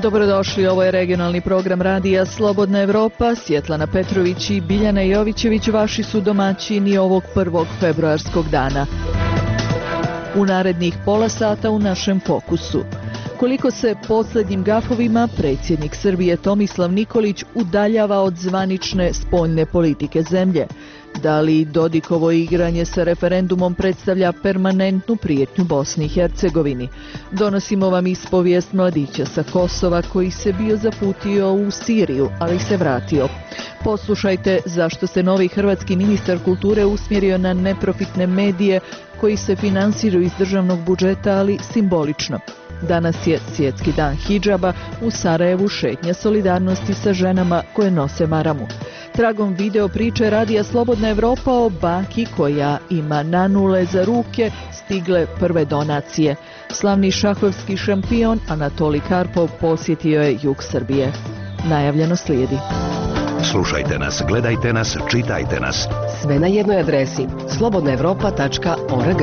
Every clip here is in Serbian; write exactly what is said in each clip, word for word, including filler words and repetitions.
Dobrodošli, ovo je regionalni program radija Slobodna Evropa. Svjetlana Petrović i Biljana Jovićević vaši su domaćini ovog prvog februarskog dana. U narednih pola sata u našem fokusu. Koliko se posljednjim gafovima predsjednik Srbije Tomislav Nikolić udaljava od zvanične spoljne politike zemlje? Da li Dodikovo igranje sa referendumom predstavlja permanentnu prijetnju Bosni i Hercegovini? Donosimo vam ispovijest mladića sa Kosova koji se bio zaputio u Siriju, ali se vratio. Poslušajte zašto se novi hrvatski ministar kulture usmjerio na neprofitne medije koji se finansiraju iz državnog budžeta, ali simbolično. Danas je svjetski dan hidžaba, u Sarajevu šetnja solidarnosti sa ženama koje nose maramu. Tragom video priče radija Slobodna Evropa o baki koja ima nanule za ruke stigle prve donacije. Slavni šahovski šampion Anatolij Karpov posjetio je jug Srbije. Najavljeno slijedi. Slušajte nas, gledajte nas, čitajte nas. Sve na jednoj adresi slobodna evropa tačka org.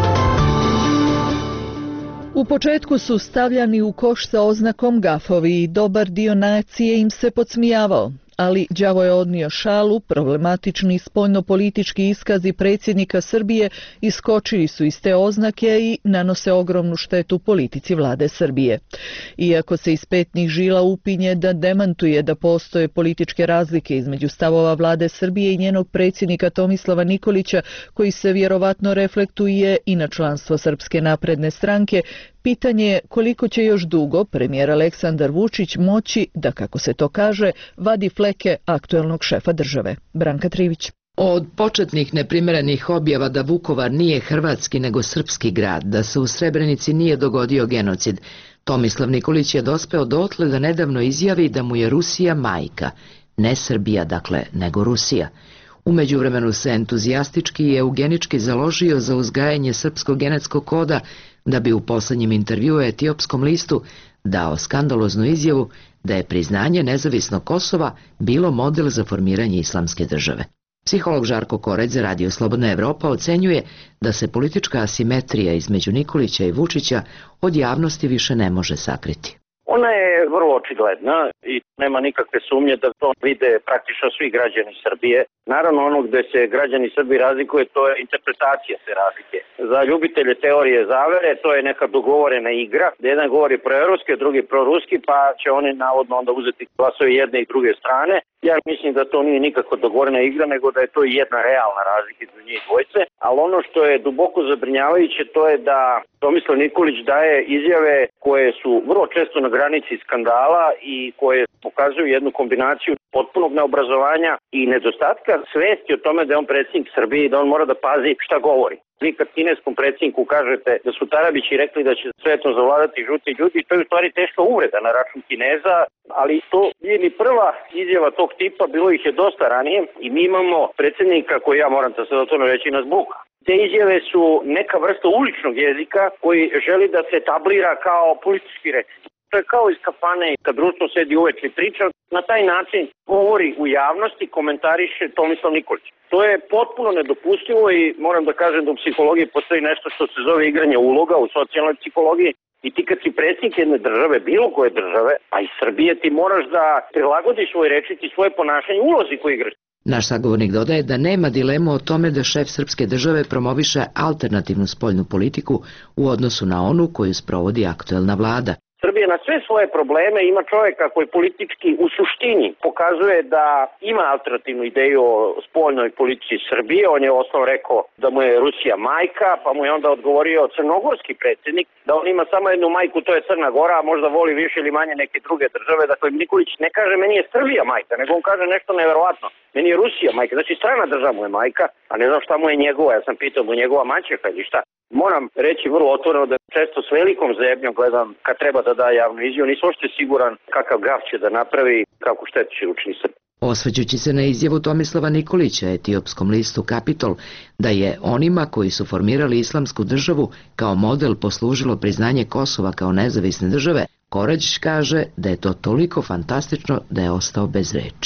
U početku su stavljani u koš sa oznakom gafovi i dobar dio nacije im se podsmijavao. Ali đavo je odnio šalu, problematični spoljnopolitički iskazi predsjednika Srbije iskočili su iz te oznake i nanose ogromnu štetu politici vlade Srbije. Iako se iz petnih žila upinje da demantuje da postoje političke razlike između stavova vlade Srbije i njenog predsjednika Tomislava Nikolića, koji se vjerovatno reflektuje i na članstvo Srpske napredne stranke, pitanje je koliko će još dugo premijer Aleksandar Vučić moći da, kako se to kaže, vadi fleke aktuelnog šefa države. Branka Trivić. Od početnih neprimjerenih objava da Vukovar nije hrvatski nego srpski grad, da se u Srebrenici nije dogodio genocid, Tomislav Nikolić je dospeo dotle da nedavno izjavi da mu je Rusija majka. Ne Srbija, dakle, nego Rusija. U međuvremenu se entuzijastički i eugenički založio za uzgajanje srpskog genetskog koda, da bi u posljednjem intervjuu Etiopskom listu dao skandaloznu izjavu da je priznanje nezavisnog Kosova bilo model za formiranje islamske države. Psiholog Žarko Koreć za Radio Slobodna Evropa ocenjuje da se politička asimetrija između Nikolića i Vučića od javnosti više ne može sakriti. Ona je vrlo očigledna i nema nikakve sumnje da to vide praktično svi građani Srbije. Naravno, ono gde se građani Srbije razlikuje, to je interpretacija te razlike. Za ljubitelje teorije zavere, to je neka dogovorena igra, gde jedan govori proevropski, drugi proruski, pa će oni navodno onda uzeti glasove jedne i druge strane. Ja mislim da to nije nikako dogovorena igra, nego da je to jedna realna razlika između njih dvojce. Ali ono što je duboko zabrinjavajuće, to je da Tomislav Nikolić daje izjave koje su vrlo često na granici skandala i koje pokazuju jednu kombinaciju potpunog neobrazovanja i nedostatka svesti o tome da je on predsjednik Srbije i da on mora da pazi šta govori. Vi kad kineskom predsjedniku kažete da su Tarabići rekli da će svetom zavladati žuti ljudi, to je u stvari teška uvreda na račun Kineza, ali to nije ni prva izjava tog tipa, bilo ih je dosta ranije i mi imamo predsjednika koji, ja moram da se do toga reći, nas buka. Te izjave su neka vrsta uličnog jezika koji želi da se etablira kao politički rečnik. To je kao iz kafane kad društvo sedi uvek i priča, na taj način govori u javnosti, komentariše Tomislav Nikolić. To je potpuno nedopustivo i moram da kažem da u psihologiji postoji nešto što se zove igranje uloga u socijalnoj psihologiji. I ti kad si predsjednik jedne države, bilo koje države, a i Srbije, ti moraš da prilagodiš svoj rečnik i svoje ponašanje ulozi koji igraš. Naš sagovornik dodaje da nema dilemu o tome da šef srpske države promoviše alternativnu spoljnu politiku u odnosu na onu koju sprovodi aktuelna vlada. Srbija na sve svoje probleme ima čovjeka koji politički u suštini pokazuje da ima alternativnu ideju o spoljnoj politici Srbije. On je osnovno rekao da mu je Rusija majka, pa mu je onda odgovorio crnogorski predsjednik da on ima samo jednu majku, to je Crna Gora, a možda voli više ili manje neke druge države. Dakle, Nikolić ne kaže meni je Srbija majka, nego on kaže nešto neverovatno. Meni je Rusija majka, znači strana država mu je majka, a ne znam šta mu je njegova, ja sam pitao mu njegova maćeha ili šta. Moram reći vrlo otvoreno da često s velikom zebnjom gledam kad treba da da javnu izjavu, nisam uopšte siguran kakav gaf će da napravi, kako štetu će učini Srbiji. Osvrćući se na izjavu Tomislava Nikolića Etiopskom listu Kapitol da je onima koji su formirali islamsku državu kao model poslužilo priznanje Kosova kao nezavisne države, Korać kaže da je to toliko fantastično da je ostao bez reči.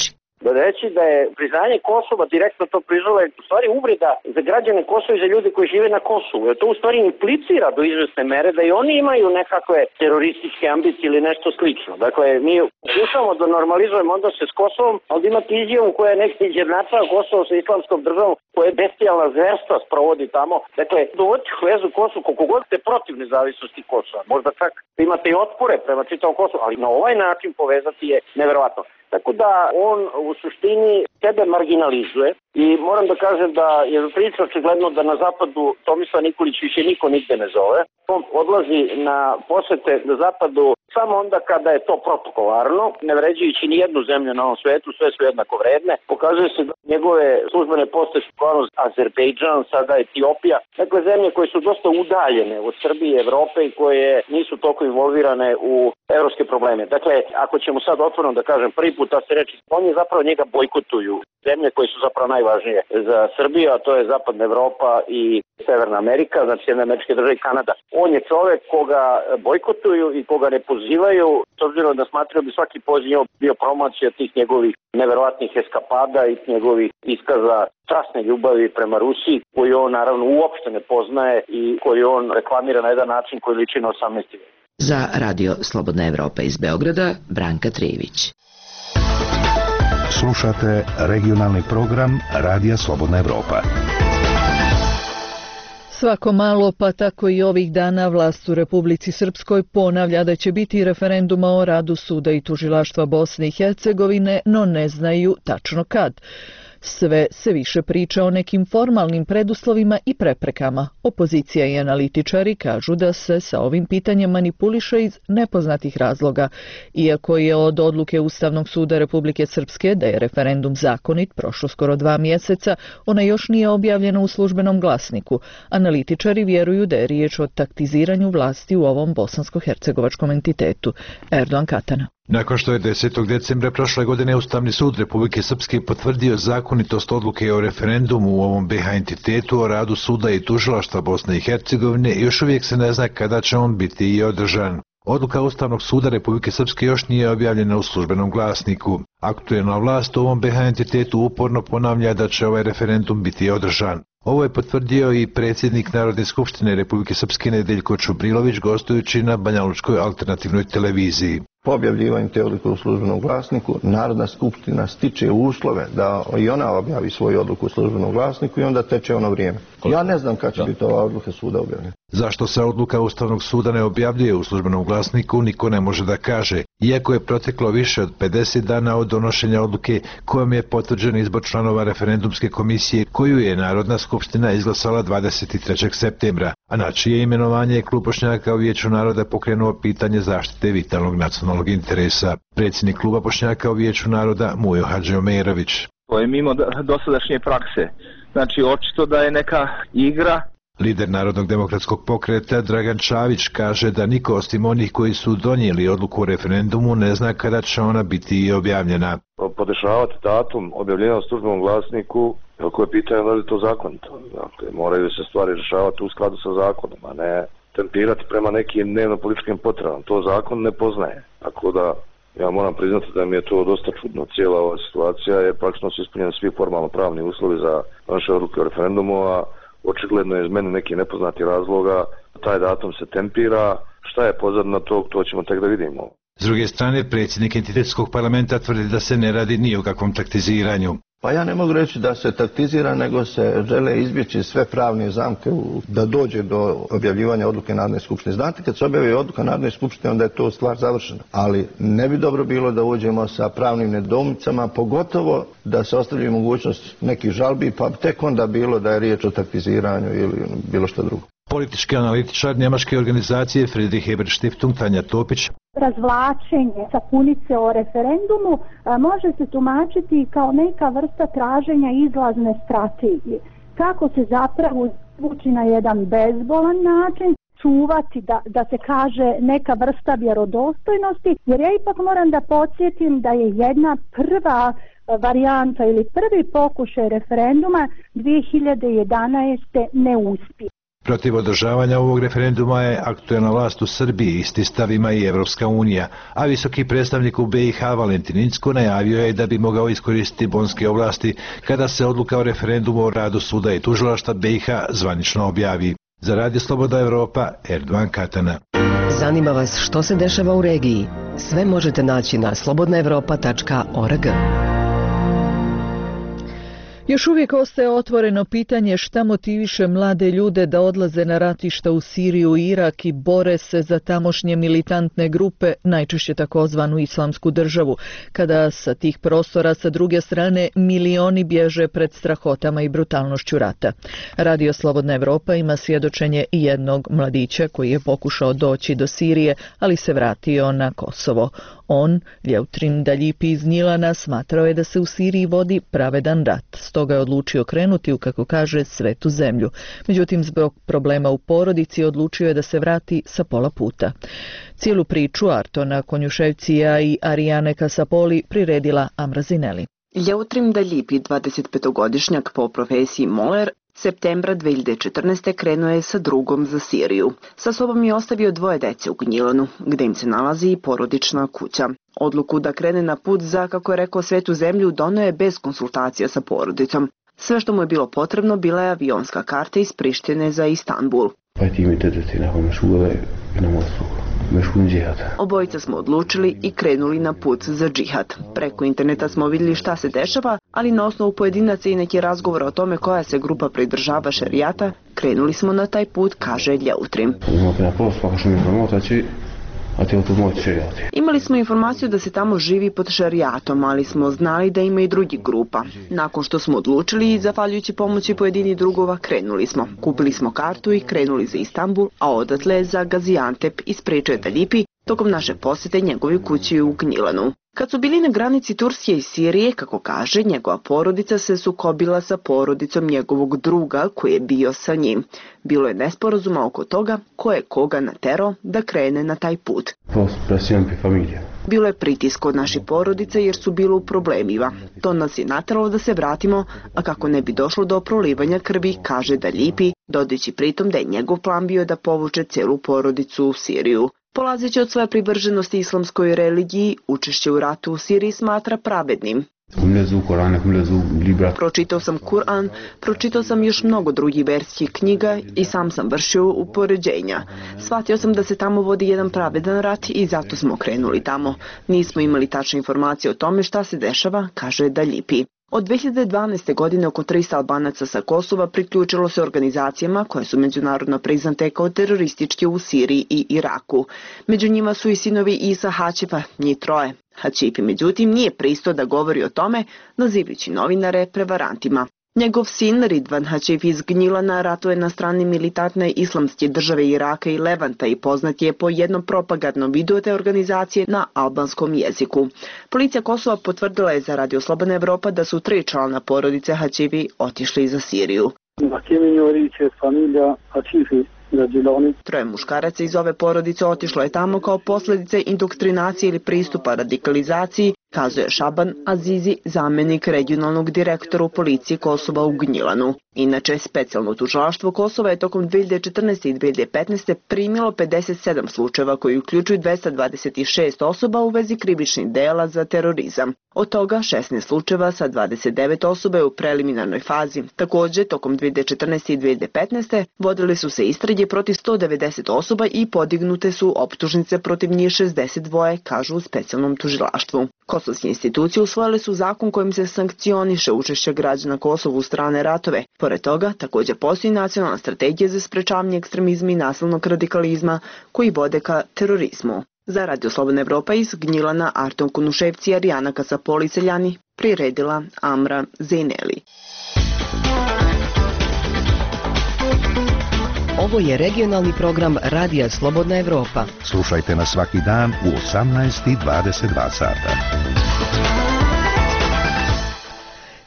da reći da je priznanje Kosova direktno to priznala je u stvari uvreda za građane Kosova i za ljude koji žive na Kosovu. Jer to u stvari implicira do izvesne mere da i oni imaju nekakve terorističke ambicije ili nešto slično. Dakle, mi pokušavamo da normalizujemo odnose s Kosovom, ali imate izjavu koja je neki izjednačava Kosovo sa islamskom državom, koja je bestijalna zverstva sprovodi tamo. Dakle, dovoditi u vezu Kosovu koliko god ste protiv nezavisnosti Kosova. Možda čak imate i otpore prema čitavom Kosovu, ali na ovaj način povezati je neverovatno. Tako da on u suštini sebe marginalizuje i moram da kažem da je priča očigledno da na zapadu Tomislav Nikolić više niko nigde ne zove. On odlazi na posete na zapadu samo onda kada je to protokolarno, ne vređajući ni jednu zemlju na ovom svetu, sve su jednako vredne. Pokazuje se da njegove službene poste su kao Azerbejdžan, sada Etiopija, dakle zemlje koje su dosta udaljene od Srbije i Evrope i koje nisu toliko involvirane u evropske probleme. Dakle, ako ćemo sad otvoreno da kažem prvi put ta se reči, oni zapravo njega bojkotuju. Zemlje koje su zapravo najvažnije za Srbiju, a to je Zapadna Evropa i Severna Amerika, znači Sjedinjene Američke Države i Kanada. On je čovek koga bojkotuju i koga ne pozivaju, s obzirom da smatraju bi svaki poziv bio promocija tih njegovih neverovatnih eskapada i njegovih iskaza strasne ljubavi prema Rusiji, koju on naravno uopšte ne poznaje i koju on reklamira na jedan način koji liči na osamnaesti vek. Za Radio Slobodna Evropa iz Beograda, Branka Trijević. Slušate regionalni program Radija Slobodna Evropa. Svako malo, pa tako i ovih dana, vlast u Republici Srpskoj ponavlja da će biti referenduma o radu suda i tužilaštva Bosne i Hercegovine, no ne znaju tačno kad. Sve se više priča o nekim formalnim preduslovima i preprekama. Opozicija i analitičari kažu da se sa ovim pitanjem manipuliše iz nepoznatih razloga. Iako je od odluke Ustavnog suda Republike Srpske da je referendum zakonit prošlo skoro dva mjeseca, ona još nije objavljena u službenom glasniku. Analitičari vjeruju da je riječ o taktiziranju vlasti u ovom bosansko-hercegovačkom entitetu. Erdogan Katana. Nakon što je desetog decembra prošle godine Ustavni sud Republike Srpske potvrdio zakonitost odluke o referendumu u ovom be ha entitetu o radu suda i tužilaštva Bosne i Hercegovine, još uvijek se ne zna kada će on biti i održan. Odluka Ustavnog suda Republike Srpske još nije objavljena u službenom glasniku. Aktuelna vlast u ovom be ha entitetu uporno ponavlja da će ovaj referendum biti održan. Ovo je potvrdio i predsjednik Narodne skupštine Republike Srpske Nedeljko Čubrilović gostujući na Banjalučkoj alternativnoj televiziji. Po objavljivanju te odluke u službenom glasniku, Narodna skupština stiče uslove da i ona objavi svoju odluku u službenom glasniku i onda teče ono vrijeme. Ja ne znam kad će biti ova odluka suda objavljena. Zašto se odluka Ustavnog suda ne objavljuje u službenom glasniku, niko ne može da kaže. Iako je proteklo više od pedeset dana od donošenja odluke kojom je potvrđen izbor članova referendumske komisije koju je Narodna skupština izglasala dvadeset trećeg septembra, a na čije imenovanje je Klub Bošnjaka u Vijeću naroda pokrenuo pitanje zaštite vitalnog nacionalnog interesa. Predsjednik Kluba Bošnjaka u Vijeću naroda Mujo Hadžiomerović. To je mimo dosadašnje prakse. Znači, očito da je neka igra. Lider Narodnog demokratskog pokreta Dragan Čavić kaže da niko osim onih koji su donijeli odluku o referendumu ne zna kada će ona biti i objavljena. Podešavati datum objavljena u službenom glasniku, ako je pitanje da li to zakonito. Dakle, moraju se stvari rješavati u skladu sa zakonom, a ne tempirati prema nekim dnevno-političkim potrebama. To zakon ne poznaje. Tako da ja moram priznati da mi je to dosta čudno. Cijela ova situacija je praktično su ispunjeni svi formalno pravni uslovi za naše odluke o referendumu, a očigledno je iz mene neki nepoznati razloga. Taj datum se tempira. Šta je pozadina tog, to ćemo tek da vidimo. S druge strane, predsjednik entitetskog parlamenta tvrdi da se ne radi ni o kakvom taktiziranju. Pa ja ne mogu reći da se taktizira, nego se žele izbjeći sve pravne zamke u, da dođe do objavljivanja odluke Narodne skupštine. Znate, kad se objavi odluka Narodne skupštine, onda je to stvar završena. Ali ne bi dobro bilo da uđemo sa pravnim nedoumicama, pogotovo da se ostavlja mogućnost nekih žalbi, pa tek onda bilo da je riječ o taktiziranju ili bilo što drugo. Politički analitičar njemačke organizacije Friedrich Ebert Stiftung Tanja Topić. Razvlačenje sapunice o referendumu a, može se tumačiti kao neka vrsta traženja izlazne strategije. Kako se zapravo zvuči na jedan bezbolan način, čuvati da, da se kaže neka vrsta vjerodostojnosti, jer ja ipak moram da podsjetim da je jedna prva varijanta ili prvi pokušaj referenduma dvije hiljade jedanaeste neuspio. Protiv održavanja ovog referenduma je aktuelna vlast u Srbiji, isti stav ima i Evropska unija, a visoki predstavnik u B i H Valentin Incko najavio je da bi mogao iskoristiti bonske ovlasti kada se odluka o referendumu o radu suda i tužilaštva B i H zvanično objavi. Za Radio Slobodna Evropa, Erdovan Katana. Zanima vas što se dešava u regiji? Sve možete naći na slobodna evropa tačka org. Još uvijek ostaje otvoreno pitanje šta motiviše mlade ljude da odlaze na ratišta u Siriju i Irak i bore se za tamošnje militantne grupe, najčešće takozvanu Islamsku državu, kada sa tih prostora sa druge strane milioni bježe pred strahotama i brutalnošću rata. Radio Slobodna Evropa ima svjedočenje i jednog mladića koji je pokušao doći do Sirije, ali se vratio na Kosovo. On, Ljeutrin Daljipi iz Gnjilana, smatrao je da se u Siriji vodi pravedan rat, stoga je odlučio krenuti u, kako kaže, svetu zemlju. Međutim, zbog problema u porodici odlučio je da se vrati sa pola puta. Cijelu priču Artona Konjuševcija i Arijane Kasapoli priredila Amra Zineli. Ljeutrin Daljipi, dvadesetpetogodišnjak po profesiji moler, septembra dve hiljade četrnaeste. krenuo je sa drugom za Siriju. Sa sobom je ostavio dvoje dece u Gnjilanu, gde im se nalazi i porodična kuća. Odluku da krene na put za, kako je rekao, svetu zemlju donio je bez konsultacija sa porodicom. Sve što mu je bilo potrebno bila je avionska karta iz Prištine za Istanbul. Obojica smo odlučili i krenuli na put za džihad. Preko interneta smo vidjeli šta se dešava, ali na osnovu pojedinaca i neki razgovora o tome koja se grupa pridržava šerijata, krenuli smo na taj put, kaže Ljeutrin. Imali smo informaciju da se tamo živi pod šerijatom, ali smo znali da ima i drugih grupa. Nakon što smo odlučili i zahvaljujući pomoći pojedinih drugova, krenuli smo. Kupili smo kartu i krenuli za Istanbul, a odatle za Gaziantep, ispričao Daljipi tokom naše posjete njegovoj kući u Gnjilanu. Kad su bili na granici Turske i Sirije, kako kaže, njegova porodica se sukobila sa porodicom njegovog druga koji je bio sa njim. Bilo je nesporazuma oko toga ko je koga naterao da krene na taj put. Bilo je pritisk od naše porodice jer su bilo u problemima. To nas je nateralo da se vratimo, a kako ne bi došlo do prolivanja krvi, kaže Daljipi, dodajući pritom da je njegov plan bio da povuče celu porodicu u Siriju. Polazeći od svoje privrženosti islamskoj religiji, učešće u ratu u Siriji smatra pravednim. Pročitao sam Kur'an, pročitao sam još mnogo drugih verskih knjiga i sam sam vršio upoređenja. Shvatio sam da se tamo vodi jedan pravedan rat i zato smo krenuli tamo. Nismo imali tačne informacije o tome šta se dešava, kaže Daljipi. Od dve hiljade dvanaeste. godine oko tristo Albanaca sa Kosova priključilo se organizacijama koje su međunarodno priznate kao terorističke u Siriji i Iraku. Među njima su i sinovi Isa Hačipa, njih troje. Hačipi, međutim, nije pristao da govori o tome, nazivajući novinare prevarantima. Njegov sin Ridvan Hačif iz Gnjilana ratuje na strani militantne islamske države Iraka i Levanta i poznat je po jednom propagandnom videu te organizacije na albanskom jeziku. Policija Kosova potvrdila je za Radio Slobodna Evropa da su tri člana porodice Hačifi otišli za Siriju. Troje muškaraca iz ove porodice otišlo je tamo kao posljedice indoktrinacije ili pristupa radikalizaciji, kazuje Šaban Azizi, zamjenik regionalnog direktora u policiji Kosova u Gnjilanu. Inače, specijalno tužilaštvo Kosova je tokom dve hiljade četrnaeste. i dve hiljade petnaeste. primilo pedeset sedam slučajeva koji uključuju dvesta dvadeset šest osoba u vezi krivičnih dela za terorizam. Od toga šesnaest slučajeva sa dvadeset devet osoba je u preliminarnoj fazi. Također, tokom dve hiljade četrnaeste. i dve hiljade petnaeste. vodile su se istrage protiv sto devedeset osoba i podignute su optužnice protiv njih šezdeset dva, kažu u specijalnom tužilaštvu. Kosovske institucije usvojile su zakon kojim se sankcioniše učešće građana Kosova u strane ratove. Pored toga, također postoji nacionalna strategija za sprečavanje ekstremizma i nasilnog radikalizma koji vode ka terorizmu. Za Radio Slobodna Evropa iz Gnjilana, Arton Kunuševci i Arijana Kasapoli Seljani priredila Amra Zineli. Ovo je regionalni program Radija Slobodna Evropa. Slušajte nas svaki dan u osamnaest i dvadeset dva sata.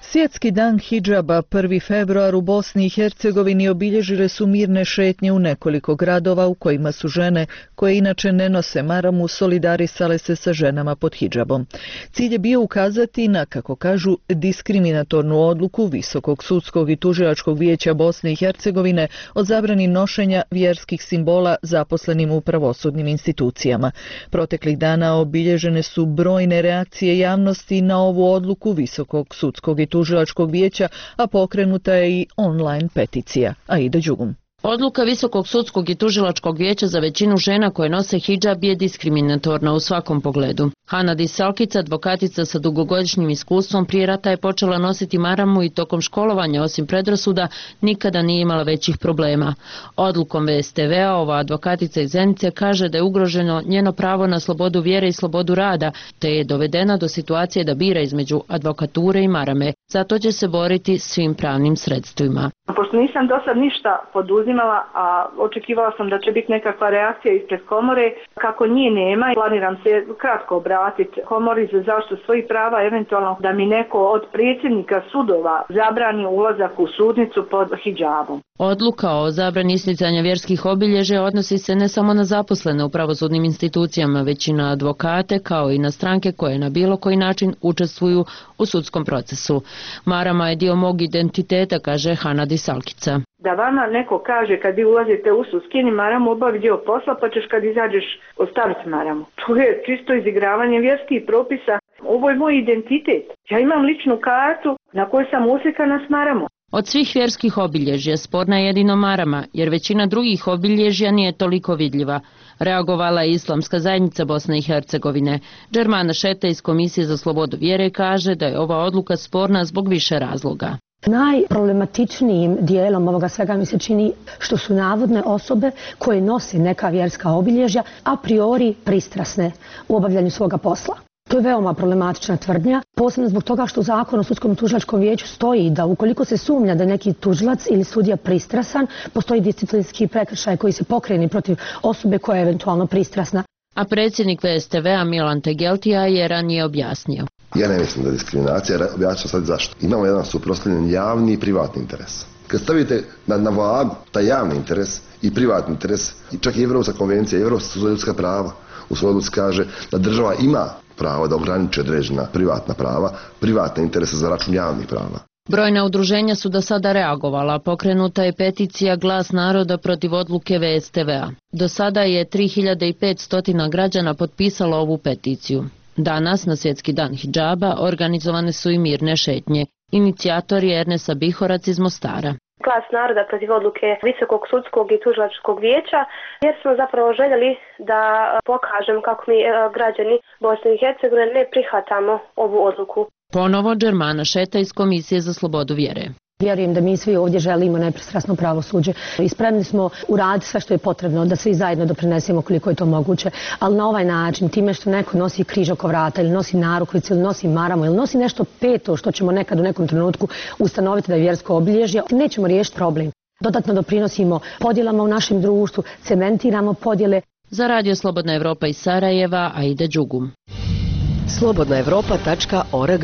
Svjetski dan hidžaba prvi februar u Bosni i Hercegovini obilježile su mirne šetnje u nekoliko gradova u kojima su žene koje inače ne nose maramu solidarisale se sa ženama pod hidžabom. Cilj je bio ukazati na, kako kažu, diskriminatornu odluku Visokog sudskog i tužilačkog vijeća Bosne i Hercegovine o zabrani nošenja vjerskih simbola zaposlenim u pravosudnim institucijama. Proteklih dana obilježene su brojne reakcije javnosti na ovu odluku Visokog sudskog i tužilačkog vijeća, a pokrenuta je i online peticija. Aida Đugum. Odluka Visokog sudskog i tužilačkog vijeća za većinu žena koje nose hidžab je diskriminatorna u svakom pogledu. Hanadi Salkica, advokatica sa dugogodišnjim iskustvom, prije rata je počela nositi maramu i tokom školovanja, osim predrasuda, nikada nije imala većih problema. Odlukom V S T V-a ova advokatica iz Zenice kaže da je ugroženo njeno pravo na slobodu vjere i slobodu rada, te je dovedena do situacije da bira između advokature i marame. Zato će se boriti svim pravnim sredstvima. Pošto nisam do sad ništa poduzimala, a očekivala sam da će biti nekakva reakcija ispred komore, kako nje nema, planiram se kratko obratiti komori za zaštitu svojih prava, eventualno da mi neko od predsjednika sudova zabrani ulazak u sudnicu pod hidžabom. Odluka o zabrani isticanja vjerskih obilježja odnosi se ne samo na zaposlene u pravosudnim institucijama, već i na advokate, kao i na stranke koje na bilo koji način učestvuju u sudskom procesu. Marama je dio mog identiteta, kaže Hanadi Salkica. Da vama neko kaže kad vi ulazite u sud, skini maramu, obavi dio posla, pa ćeš kad izađeš ostaviti maramu. To je čisto izigravanje vjerskih propisa. Ovo je moj identitet. Ja imam ličnu kartu na kojoj sam uslikana s maramom. Od svih vjerskih obilježja sporna je jedino marama, jer većina drugih obilježja nije toliko vidljiva. Reagovala je Islamska zajednica Bosne i Hercegovine. Džermana Šeta iz Komisije za slobodu vjere kaže da je ova odluka sporna zbog više razloga. Najproblematičnijim dijelom ovoga svega mi se čini što su navodne osobe koje nose neka vjerska obilježja a priori pristrasne u obavljanju svoga posla. To je veoma problematična tvrdnja, posebno zbog toga što u zakonu o sudskom i tužilačkom vijeću stoji da ukoliko se sumnja da je neki tužilac ili sudija pristrasan, postoji disciplinski prekršaj koji se pokrene protiv osobe koja je eventualno pristrasna. A predsjednik V S T V-a Milan Tegeltija je ranije objasnio. Ja ne mislim da je diskriminacija, objasnit sad zašto. Imamo jedan suprotstavljen javni i privatni interes. Kad stavite na, na vagu taj javni interes i privatni interes, i čak i Evropska konvencija, Evropska ljudska prava, u svojoj odluci kaže da država ima pravo da ograniči određena privatna prava, privatne interese za račun javnih prava. Brojna udruženja su do sada reagovala, pokrenuta je peticija Glas naroda protiv odluke V S T V-a. Do sada je tri hiljade petsto građana potpisalo ovu peticiju. Danas, na Svjetski dan hidžaba, organizovane su i mirne šetnje. Inicijator je Ernesa Bihorac iz Mostara. Glas naroda protiv odluke Visokog sudskog i tužilačkog vijeća, jer smo zapravo željeli da pokažemo kako mi građani Bosne i Hercegovine ne prihvatamo ovu odluku. Ponovo Džermana Šeta iz Komisije za slobodu vjere. Vjerujem da mi svi ovdje želimo nepristrasno pravosuđe i spremni smo uraditi sve što je potrebno, da svi zajedno doprinesemo koliko je to moguće, ali na ovaj način, time što neko nosi križ oko vrata ili nosi narukvicu ili nosi maramu ili nosi nešto peto što ćemo nekad u nekom trenutku ustanoviti da je vjersko obilježje, nećemo riješiti problem. Dodatno doprinosimo podjelama u našem društvu, cementiramo podjele. Za Radio Slobodna Evropa iz Sarajeva, Aida Đugum. slobodna evropa tačka org.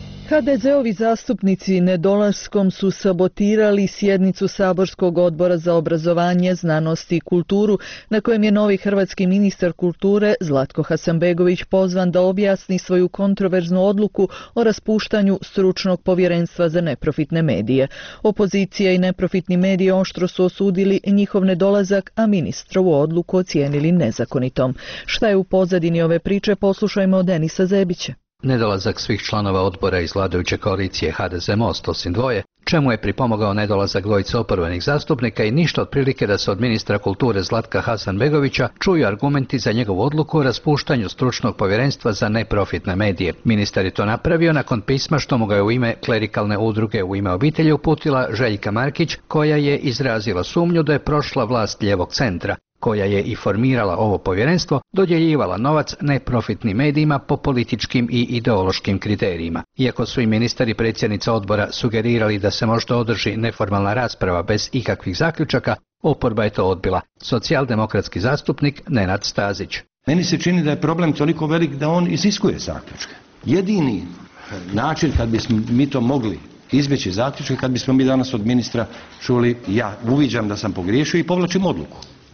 H D Z-ovi zastupnici nedolaskom su sabotirali sjednicu Saborskog odbora za obrazovanje, znanost i kulturu, na kojem je novi hrvatski ministar kulture Zlatko Hasanbegović pozvan da objasni svoju kontroverznu odluku o raspuštanju stručnog povjerenstva za neprofitne medije. Opozicija i neprofitni mediji oštro su osudili njihov nedolazak, a ministrovu odluku ocijenili nezakonitom. Šta je u pozadini ove priče, poslušajmo od Denisa Zebića. Nedolazak svih članova odbora iz vladajuće koalicije H D Z Most osim dvoje, čemu je pripomogao nedolazak dvojice oporbenih zastupnika i ništa otprilike da se od ministra kulture Zlatka Hasanbegovića čuju argumenti za njegovu odluku o raspuštanju stručnog povjerenstva za neprofitne medije. Ministar je to napravio nakon pisma što mu ga je u ime klerikalne udruge U ime obitelji uputila Željka Markić, koja je izrazila sumnju da je prošla vlast lijevog centra, koja je i formirala ovo povjerenstvo, dodjeljivala novac neprofitnim medijima po političkim i ideološkim kriterijima. Iako su i ministar i predsjednica odbora sugerirali da se možda održi neformalna rasprava bez ikakvih zaključaka, oporba je to odbila. Socijaldemokratski zastupnik Nenad Stazić. Meni se čini da je problem toliko velik da on iziskuje zaključke. Jedini način kad bismo mi to mogli izbjeći zaključke, kad bismo mi danas od ministra čuli ja uviđam da sam pogriješio i povlačim odluku.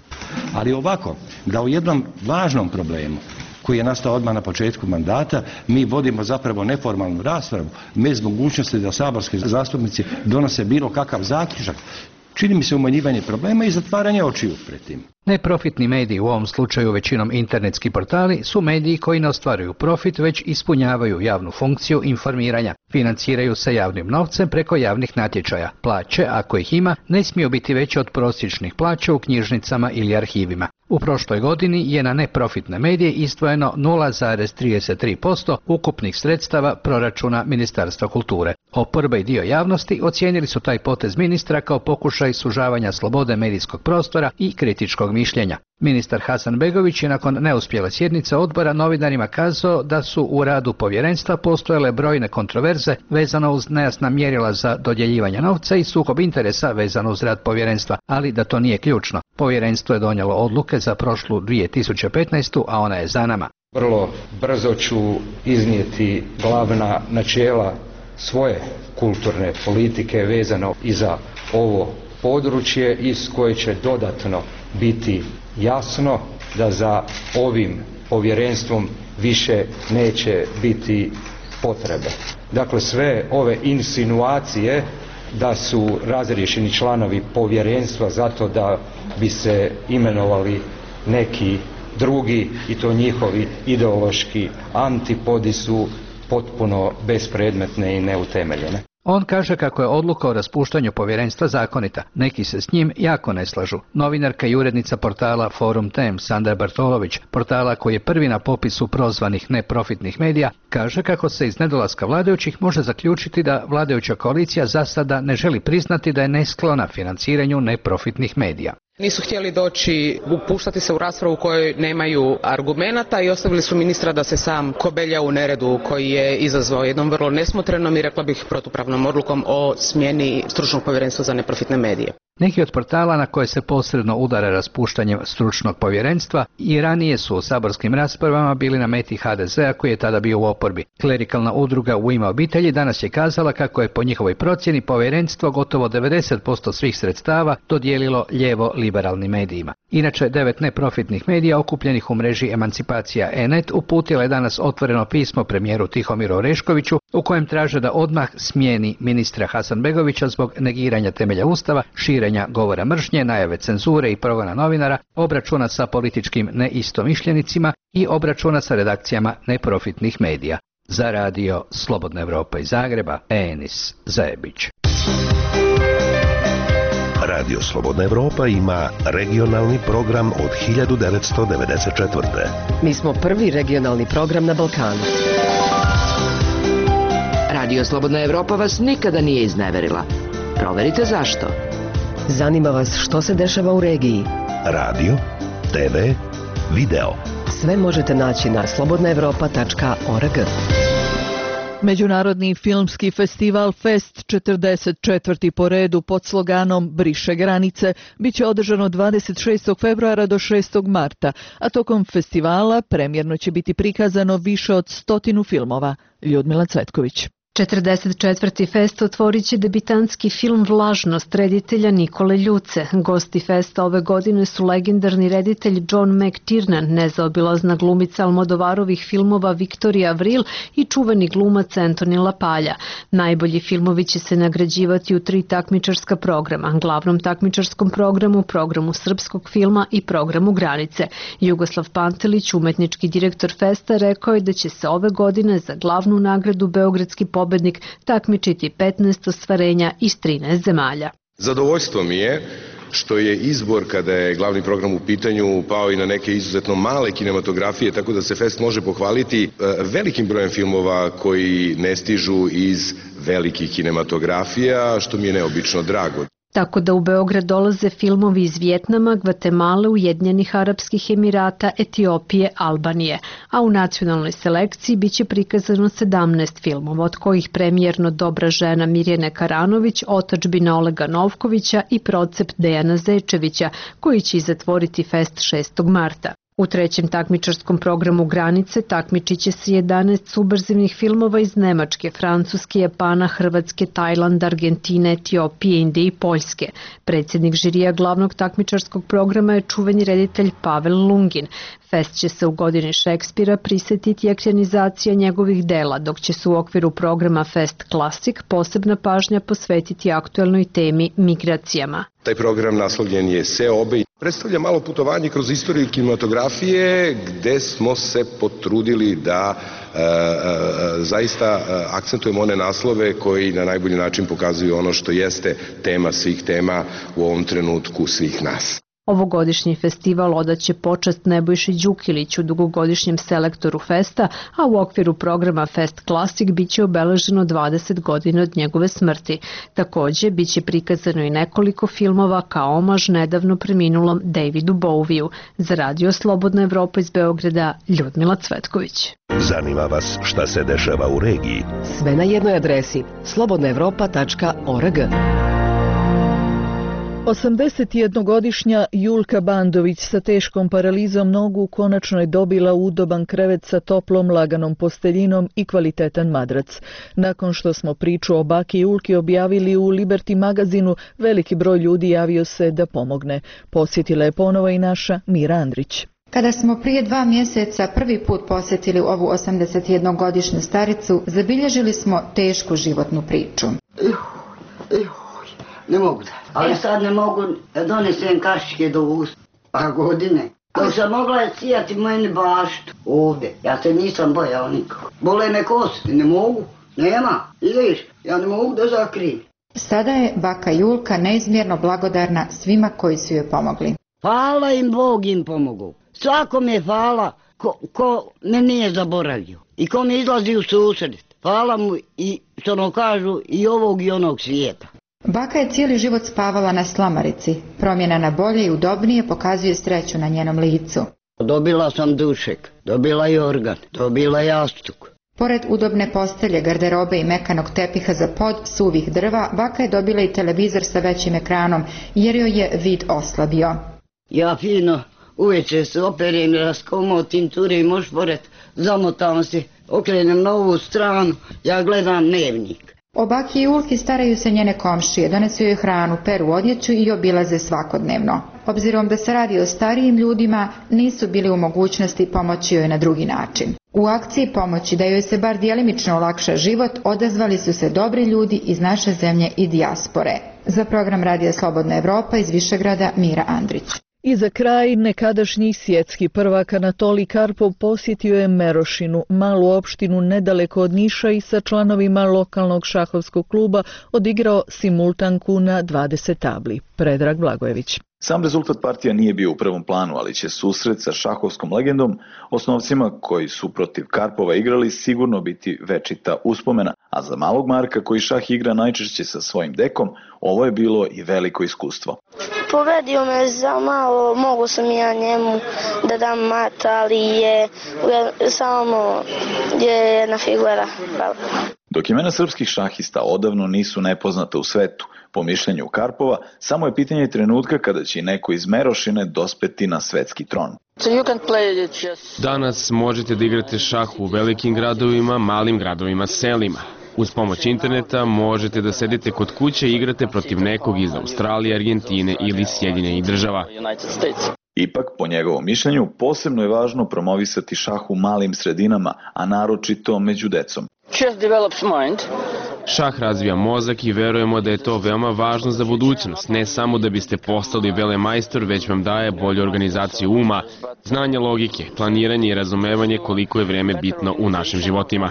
Ali ovako, da u jednom važnom problemu koji je nastao odmah na početku mandata, mi vodimo zapravo neformalnu raspravu bez mogućnosti da saborski zastupnici donose bilo kakav zaključak, čini mi se umanjivanje problema i zatvaranje očiju pred tim. Neprofitni mediji, u ovom slučaju većinom internetski portali, su mediji koji ne ostvaruju profit, već ispunjavaju javnu funkciju informiranja. Financiraju se javnim novcem preko javnih natječaja. Plaće, ako ih ima, ne smiju biti veće od prosječnih plaća u knjižnicama ili arhivima. U prošloj godini je na neprofitne medije izdvojeno nula zarez trideset tri posto ukupnih sredstava proračuna Ministarstva kulture. Oporba i dio javnosti ocijenili su taj potez ministra kao pokušaj sužavanja slobode medijskog prostora i kritičkog mišljenja. Ministar Hasanbegović je nakon neuspjele sjednice odbora novinarima kazao da su u radu povjerenstva postojale brojne kontroverze vezano uz nejasna mjerila za dodjeljivanje novca i sukob interesa vezano uz rad povjerenstva, ali da to nije ključno. Povjerenstvo je donijelo odluke za prošlu dvije tisuće petnaestu. a ona je za nama. Vrlo brzo ću iznijeti glavna načela svoje kulturne politike vezano i za ovo područje iz koje će dodatno biti jasno da za ovim povjerenstvom više neće biti potrebe. Dakle, sve ove insinuacije da su razriješeni članovi povjerenstva zato da bi se imenovali neki drugi i to njihovi ideološki antipodi su potpuno bespredmetne i neutemeljene. On kaže kako je odluka o raspuštanju povjerenstva zakonita. Neki se s njim jako ne slažu. Novinarka i urednica portala Forum Tem, Sandra Bartolović, portala koji je prvi na popisu prozvanih neprofitnih medija, kaže kako se iz nedolaska vladajućih može zaključiti da vladajuća koalicija za sada ne želi priznati da je nesklona financiranju neprofitnih medija. Nisu htjeli doći, upuštati se u raspravu u kojoj nemaju argumenata i ostavili su ministra da se sam kobelja u neredu koji je izazvao jednom vrlo nesmotrenom i rekla bih protupravnom odlukom o smjeni stručnog povjerenstva za neprofitne medije. Neki od portala na koje se posredno udara raspuštanjem stručnog povjerenstva i ranije su u saborskim raspravama bili na meti ha de zea koji je tada bio u oporbi. Klerikalna udruga U ime obitelji danas je kazala kako je po njihovoj procjeni povjerenstvo gotovo devedeset posto svih sredstava dodijelilo lijevo liberalnim medijima. Inače, devet neprofitnih medija okupljenih u mreži Emancipacija e net uputila je danas otvoreno pismo premijeru Tihomiru Oreškoviću u kojem traže da odmah smijeni ministra Hasanbegovića zbog negiranja temelja Ustava, širenja govora mržnje, najave cenzure i progona novinara, obračuna sa političkim neistomišljenicima i obračuna sa redakcijama neprofitnih medija. Za radio Slobodna Evropa iz Zagreba, Enis Zajebić. Radio Slobodna Evropa ima regionalni program od hiljadu devetsto devedeset četvrte. Mi smo prvi regionalni program na Balkanu. Radio Slobodna Evropa vas nikada nije izneverila. Proverite zašto. Zanima vas što se dešava u regiji. Radio, te ve, video. Sve možete naći na slobodna evropa tačka org. Međunarodni filmski festival Fest četrdeset četvrti po redu pod sloganom Briše granice biće održan od dvadeset šestog februara do šestog marta, a tokom festivala premjerno će biti prikazano više od stotinu filmova. Ljudmila Cvetković. četrdeset četvrti fest otvorit će debitanski film Vlažnost reditelja Nikole Ljuce. Gosti festa ove godine su legendarni reditelj John McTiernan, nezaobilazna glumica Almodovarovih filmova Viktorija Avril i čuveni glumac Anthony LaPaglia. Najbolji filmovi će se nagrađivati u tri takmičarska programa, glavnom takmičarskom programu, programu srpskog filma i programu Granice. Jugoslav Pantelić, umetnički direktor festa, rekao je da će se ove godine za glavnu nagradu Beogradski pobednik takmičiti petnaest ostvarenja iz trinaest zemalja. Zadovoljstvo mi je što je izbor, kada je glavni program u pitanju, pao i na neke izuzetno male kinematografije, tako da se fest može pohvaliti velikim brojem filmova koji ne stižu iz velikih kinematografija, što mi je neobično drago. Tako da u Beograd dolaze filmovi iz Vijetnama, Gvatemale, Ujedinjenih Arapskih Emirata, Etiopije, Albanije, a u nacionalnoj selekciji biće prikazano sedamnaest filmova, od kojih premijerno Dobra žena Mirjane Karanović, Otadžbina Olega Novkovića i Procept Dejana Zečevića, koji će zatvoriti fest šestog marta. U trećem takmičarskom programu Granice takmičit će se jedanaest subverzivnih filmova iz Nemačke, Francuske, Japana, Hrvatske, Tajlanda, Argentine, Etiopije, Indije i Poljske. Predsjednik žirija glavnog takmičarskog programa je čuveni reditelj Pavel Lungin. Fest će se u godini Šekspira prisetiti ekranizacija njegovih dela, dok će se u okviru programa Fest Classic posebna pažnja posvetiti aktuelnoj temi migracijama. Taj program naslovljen je Seobe i predstavlja malo putovanje kroz istoriju kinematografije gde smo se potrudili da e, e, zaista akcentujemo one naslove koji na najbolji način pokazuju ono što jeste tema svih tema u ovom trenutku svih nas. Ovogodišnji festival odaće počast Nebojši Đukiliću, dugogodišnjem selektoru festa, a u okviru programa Fest Classic biće obeleženo dvadeset godina od njegove smrti. Takođe, biće prikazano i nekoliko filmova kao omaž nedavno preminulom Davidu Bowieu. Za Radio Slobodna Evropa iz Beograda, Ljudmila Cvetković. Zanima vas šta se dešava u regiji? Sve na jednoj adresi slobodnaevropa tačka org. osamdesetjednogodišnja Julka Bandović sa teškom paralizom nogu konačno je dobila udoban krevet sa toplom laganom posteljinom i kvalitetan madrac. Nakon što smo priču o baki Julki objavili u Liberty magazinu, veliki broj ljudi javio se da pomogne. Posjetila je ponovo i naša Mira Andrić. Kada smo prije dva mjeseca prvi put posjetili ovu osamdesetjednogodišnju staricu, zabilježili smo tešku životnu priču. Ne mogu da. Ali sad ne mogu da donesem kašike do usta. A godine. Dok sam mogla je sijati meni baštu ovdje. Ja se nisam bojao nikako. Bole me kosti, ne mogu. Nema. Ideš, ja ne mogu da zakrijem. Sada je baka Julka neizmjerno blagodarna svima koji su joj pomogli. Hvala im, Bog im pomogu. Svakom je hvala ko, ko me nije zaboravio. I ko mi izlazi u susret. Hvala mu i što ono kažu i ovog i onog svijeta. Baka je cijeli život spavala na slamarici. Promjena na bolje i udobnije pokazuje sreću na njenom licu. Dobila sam dušek, dobila i organ, dobila jastuk. Pored udobne postelje, garderobe i mekanog tepiha za pod suvih drva, baka je dobila i televizor sa većim ekranom, jer joj je vid oslabio. Ja fino uveče se operem, raskomotim, turim ošporet, zamotam se, okrenem na ovu stranu, ja gledam dnevnik. O baki Julki staraju se njene komšije, donesu joj hranu, peru odjeću i obilaze svakodnevno. Obzirom da se radi o starijim ljudima, nisu bili u mogućnosti pomoći joj na drugi način. U akciji pomoći da joj se bar djelimično olakša život, odazvali su se dobri ljudi iz naše zemlje i dijaspore. Za program Radija Slobodna Evropa iz Višegrada, Mira Andrić. I za kraj, nekadašnji svjetski prvak Anatolij Karpov posjetio je Merošinu, malu opštinu nedaleko od Niša, i sa članovima lokalnog šahovskog kluba odigrao simultanku na dvadeset tabli. Predrag Blagojević. Sam rezultat partija nije bio u prvom planu, ali će susret sa šahovskom legendom, osnovcima koji su protiv Karpova igrali, sigurno biti večita uspomena, a za malog Marka koji šah igra najčešće sa svojim dekom, ovo je bilo i veliko iskustvo. Pobedio me za malo, mogu sam ja njemu da dam mat, ali je samo je jedna figura. Dok imena srpskih šahista odavno nisu nepoznata u svetu, po mišljenju Karpova, samo je pitanje trenutka kada će neko iz Merošine dospeti na svetski tron. Danas možete da igrate šah u velikim gradovima, malim gradovima, selima. Uz pomoć interneta možete da sedite kod kuće i igrate protiv nekog iz Australije, Argentine ili Sjedinjenih država. Ipak, po njegovom mišljenju, posebno je važno promovisati šah u malim sredinama, a naročito među decom. Šah razvija mozak i verujemo da je to veoma važno za budućnost, ne samo da biste postali velemajstor, već vam daje bolju organizaciju uma, znanje logike, planiranje i razumevanje koliko je vreme bitno u našim životima.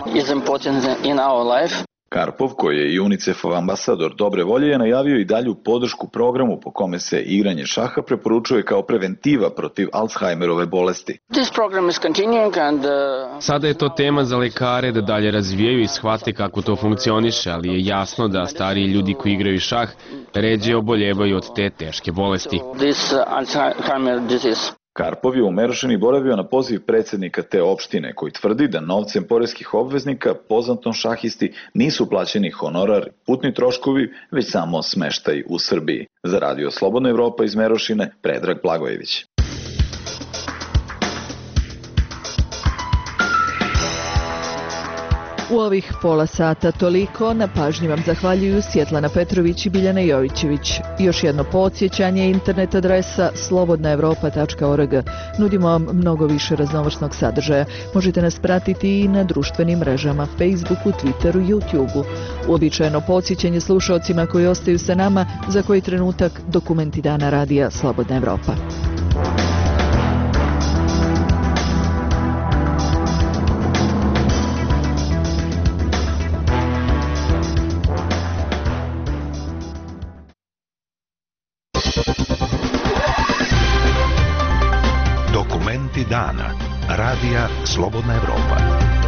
Karpov, koji je i UNICEF-ov ambasador dobre volje, je najavio i dalju podršku programu po kome se igranje šaha preporučuje kao preventiva protiv Alzheimerove bolesti. Sada je to tema za lekare da dalje razvijaju i shvate kako to funkcioniše, ali je jasno da stariji ljudi koji igraju šah ređe oboljevaju od te teške bolesti. Karpov je u Merošini boravio na poziv predsjednika te opštine, koji tvrdi da novcem poreskih obveznika poznatom šahisti nisu plaćeni honorar, putni troškovi, već samo smeštaj u Srbiji. Za Radio Slobodna Evropa iz Merošine, Predrag Blagojević. U ovih pola sata toliko, na pažnji vam zahvaljuju Svjetlana Petrović i Biljana Jovićević. Još jedno podsjećanje, internet adresa slobodna evropa tačka org. Nudimo vam mnogo više raznovrsnog sadržaja. Možete nas pratiti i na društvenim mrežama, Facebooku, Twitteru, YouTubeu. Uobičajeno podsjećanje slušaocima koji ostaju sa nama, za koji trenutak dokumenti dana radija Slobodna Evropa. Dokumenti dana. Radija Slobodna Evropa.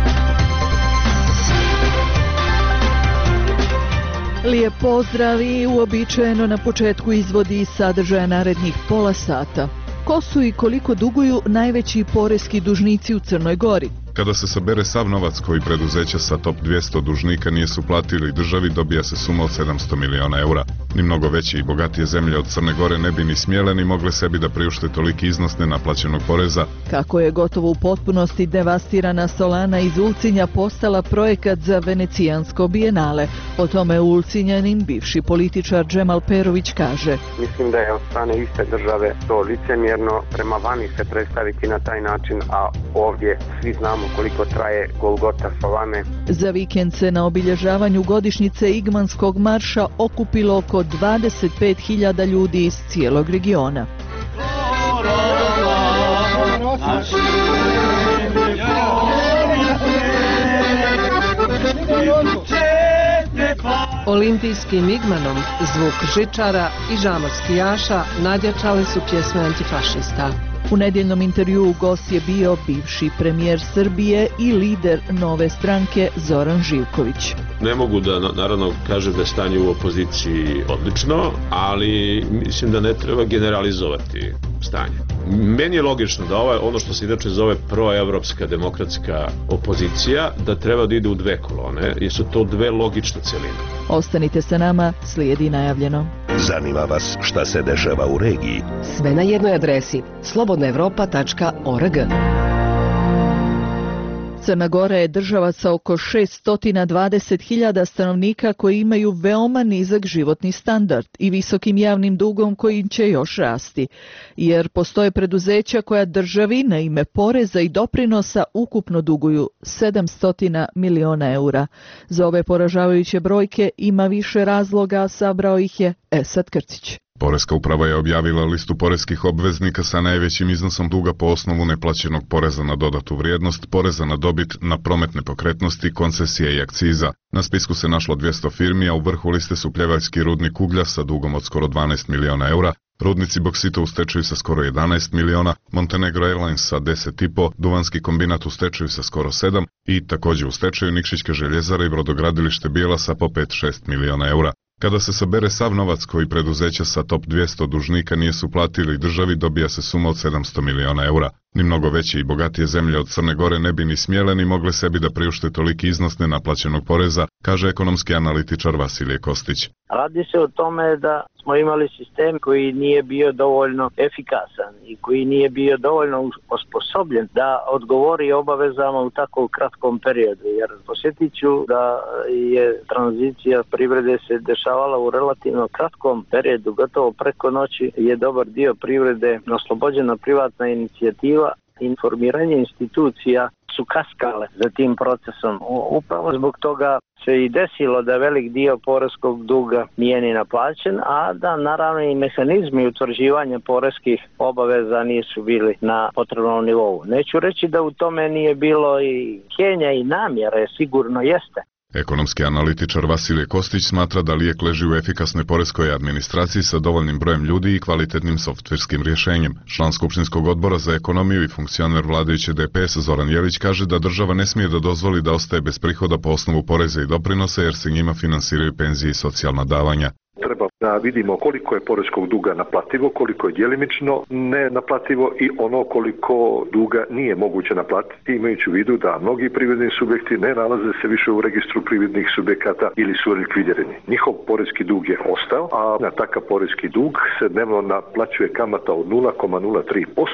Lijep pozdrav i uobičajeno na početku izvodi sadržaja narednih pola sata. Ko su i koliko duguju najveći poreski dužnici u Crnoj Gori? Kada se sabere sav novac koji preduzeća sa top dvjesto dužnika nisu platili državi, dobija se suma od sedamsto miliona eura. Ni mnogo veće i bogatije zemlje od Crne Gore ne bi ni smjele ni mogle sebi da priušte toliki iznos nenaplaćenog poreza. Kako je gotovo u potpunosti devastirana Solana iz Ulcinja postala projekat za Venecijansko bijenale. O tome Ulcinjanin bivši političar Džemal Perović kaže: Mislim da je od strane iste države to licemjerno prema vani se predstaviti na taj način, a ovdje svi znamo koliko traje Golgota Solane. Za vikend se na obilježavanju godišnjice Igmanskog marša okupilo oko dvadeset pet hiljada ljudi iz cijelog regiona. Olimpijskim igmanom, zvuk žičara i žamor skijaša nadjačali su pjesme antifašista. U nedjeljnom intervjuu gost je bio bivši premijer Srbije i lider Nove stranke Zoran Živković. Ne mogu da naravno kažem da je stanje u opoziciji odlično, ali mislim da ne treba generalizovati stanje. Meni je logično da ovo je ono što se inače zove proevropska demokratska opozicija, da treba da ide u dve kolone, jer su to dve logične celine. Ostanite sa nama, slijedi najavljeno. Zanima vas šta se dešava u regiji? Sve na jednoj adresi slobodna evropa tačka org. Crna Gora je država sa oko šessto dvadeset hiljada stanovnika koji imaju veoma nizak životni standard i visokim javnim dugom koji će još rasti, jer postoje preduzeća koja državi na ime poreza i doprinosa ukupno duguju sedamsto miliona eura. Za ove poražavajuće brojke ima više razloga, sabrao ih je Esad Krcić. Poreska uprava je objavila listu poreskih obveznika sa najvećim iznosom duga po osnovu neplaćenog poreza na dodatu vrijednost, poreza na dobit, na promet nepokretnosti, koncesije i akciza. Na spisku se našlo dvjesto firmi, a u vrhu liste su pljevaljski rudnik uglja sa dugom od skoro dvanaest miliona eura, rudnici Boksita u stečaju sa skoro jedanaest miliona, Montenegro Airlines sa deset i po, Duvanski kombinat u stečaju sa skoro sedam i također u stečaju Nikšićka željezara i brodogradilište Bijela sa po pet šest miliona eura. Kada se sabere sav novac koji preduzeća sa top dvjesto dužnika nisu platili državi, dobija se suma od sedamsto miliona eura. Ni mnogo veće i bogatije zemlje od Crne Gore ne bi ni smjele ni mogle sebi da priušte toliki iznos nenaplaćenog poreza, kaže ekonomski analitičar Vasilije Kostić. Radi se o tome da smo imali sistem koji nije bio dovoljno efikasan i koji nije bio dovoljno osposobljen da odgovori obavezama u tako kratkom periodu. Jer posjetit ću da je tranzicija privrede se dešavala u relativno kratkom periodu, gotovo preko noći je dobar dio privrede oslobođena privatna inicijativa. Informiranje institucija su kaskale za tim procesom. Upravo zbog toga se i desilo da velik dio poreskog duga nije ni naplaćen, a da naravno i mehanizmi utvrđivanja poreskih obaveza nisu bili na potrebnom nivou. Neću reći da u tome nije bilo i htijenja i namjere, sigurno jeste. Ekonomski analitičar Vasilije Kostić smatra da lijek leži u efikasnoj poreskoj administraciji sa dovoljnim brojem ljudi i kvalitetnim softverskim rješenjem. Član Skupštinskog odbora za ekonomiju i funkcioner vladajuće D P S Zoran Jelić kaže da država ne smije da dozvoli da ostaje bez prihoda po osnovu poreza i doprinosa jer se njima finansiraju penzije i socijalna davanja. Treba da vidimo koliko je poreskog duga naplativo, koliko je djelimično nenaplativo i ono koliko duga nije moguće naplatiti, imajući u vidu da mnogi privredni subjekti ne nalaze se više u registru privrednih subjekata ili su likvidirani. Njihov poreski dug je ostao, a na takav poreski dug se dnevno naplaćuje kamata od nula zarez nula tri posto, što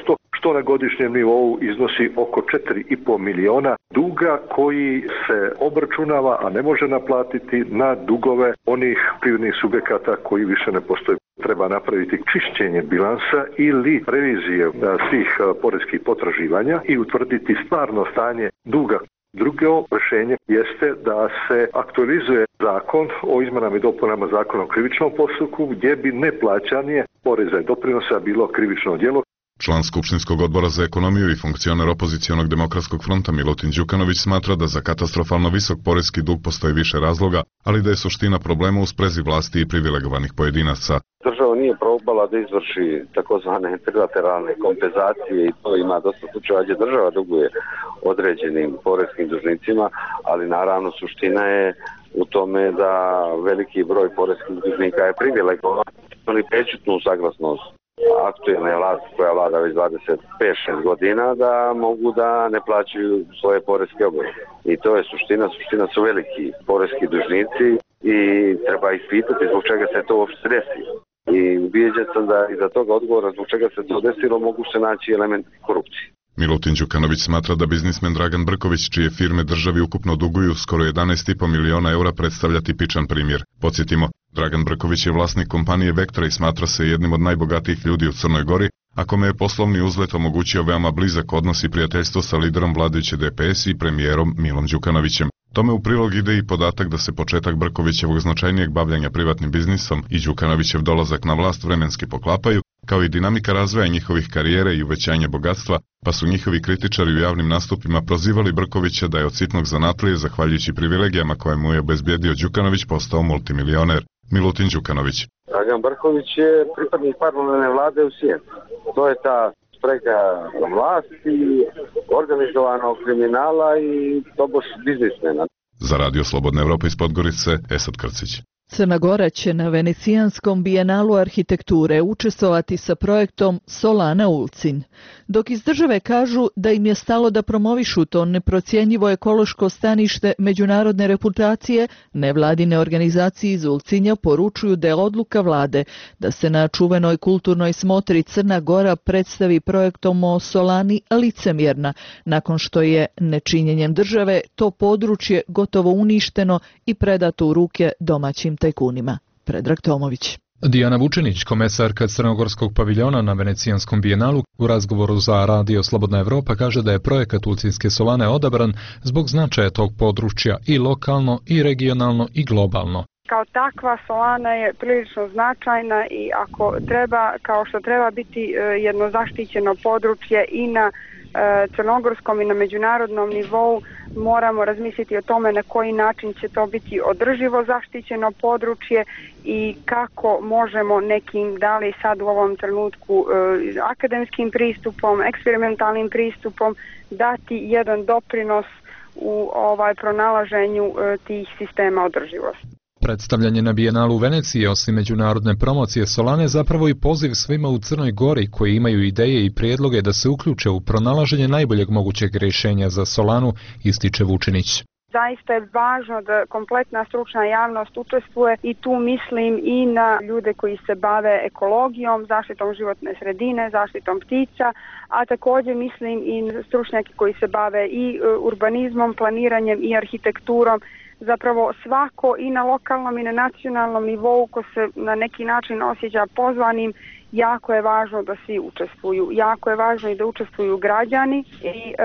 što na godišnjem nivou iznosi oko četiri i po miliona duga koji se obračunava, a ne može naplatiti na dugove onih privrednih subjekata koji više ne postoje. Treba napraviti čišćenje bilansa ili revizije svih poreskih potraživanja i utvrditi stvarno stanje duga. Drugo rješenje jeste da se aktualizuje zakon o izmenama i dopunama zakona o krivičnom postupku gdje bi neplaćanje poreza i doprinosa bilo krivično djelo. Član Skupštinskog odbora za ekonomiju i funkcioner opozicionog demokratskog fronta Milutin Đukanović smatra da za katastrofalno visok poreski dug postoji više razloga, ali da je suština problema u sprezi vlasti i privilegovanih pojedinaca. Država nije probala da izvrši takozvane trilateralne kompenzacije i to ima dosta slučajeva gdje država duguje određenim poreskim dužnicima, ali naravno suština je u tome da veliki broj poreskih dužnika je privilegovan, ali prečutnu saglasnost aktualne vlasti koja vlada već dvadeset pet šest godina da mogu da ne plaćaju svoje poreske obaveze. I to je suština, suština su veliki poreski dužnici i treba ispitati zbog čega se to uopšte desi. I ubijeđen sam da iza toga odgovora zbog čega se to desilo mogu se naći element korupcije. Milutin Đukanović smatra da biznismen Dragan Brković, čije firme državi ukupno duguju skoro jedanaest i po miliona eura, predstavlja tipičan primjer. Podsjetimo, Dragan Brković je vlasnik kompanije Vektra i smatra se jednim od najbogatijih ljudi u Crnoj Gori, a kome je poslovni uzlet omogućio veoma blizak odnos i prijateljstvo sa liderom vladajuće D P S i premijerom Milom Đukanovićem. Tome u prilog ide i podatak da se početak Brkovićevog značajnijeg bavljanja privatnim biznisom i Đukanovićev dolazak na vlast vremenski poklapaju, kao i dinamika razvoja njihovih karijere i uvećanje bogatstva, pa su njihovi kritičari u javnim nastupima prozivali Brkovića da je od sitnog zanatlije, zahvaljujući privilegijama koje mu je obezbijedio Đukanović, postao multimilioner. Milutin Đukanović. Dragan Brković je pripadnik paralelne vlade u Sjeni. To je ta sprega vlasti, organizovanog kriminala i tobož biznismena. Za Radio Slobodna Evropa iz Podgorice, Esad Krcić. Crna Gora će na Venecijanskom bijenalu arhitekture učestvovati sa projektom Solana Ulcinj. Dok iz države kažu da im je stalo da promovišu to neprocjenjivo ekološko stanište međunarodne reputacije, nevladine organizacije iz Ulcinja poručuju da je odluka vlade da se na čuvenoj kulturnoj smotri Crna Gora predstavi projektom o Solani licemjerna, nakon što je nečinjenjem države to područje gotovo uništeno i predato u ruke domaćim tajkunima. Predrag Tomović. Dijana Vučinić, komesarka Crnogorskog paviljona na Venecijanskom bijenalu, u razgovoru za Radio Slobodna Evropa kaže da je projekat Ulcinjske solane odabran zbog značaja tog područja i lokalno, i regionalno, i globalno. Kao takva solana je prilično značajna i ako treba, kao što treba biti jedno zaštićeno područje i na crnogorskom i na međunarodnom nivou, moramo razmisliti o tome na koji način će to biti održivo zaštićeno područje i kako možemo nekim, da li sad u ovom trenutku akademskim pristupom, eksperimentalnim pristupom dati jedan doprinos u ovaj pronalaženju tih sistema održivosti. Predstavljanje na bijenalu u Veneciji, osim međunarodne promocije solane, zapravo i poziv svima u Crnoj Gori koji imaju ideje i prijedloge da se uključe u pronalaženje najboljeg mogućeg rješenja za solanu, ističe Vučinić. Zaista je važno da kompletna stručna javnost učestvuje i tu mislim i na ljude koji se bave ekologijom, zaštitom životne sredine, zaštitom ptica, a također mislim i na stručnjake koji se bave i urbanizmom, planiranjem i arhitekturom. Zapravo svako i na lokalnom i na nacionalnom nivou ko se na neki način osjeća pozvanim, jako je važno da svi učestvuju. Jako je važno i da učestvuju građani i e,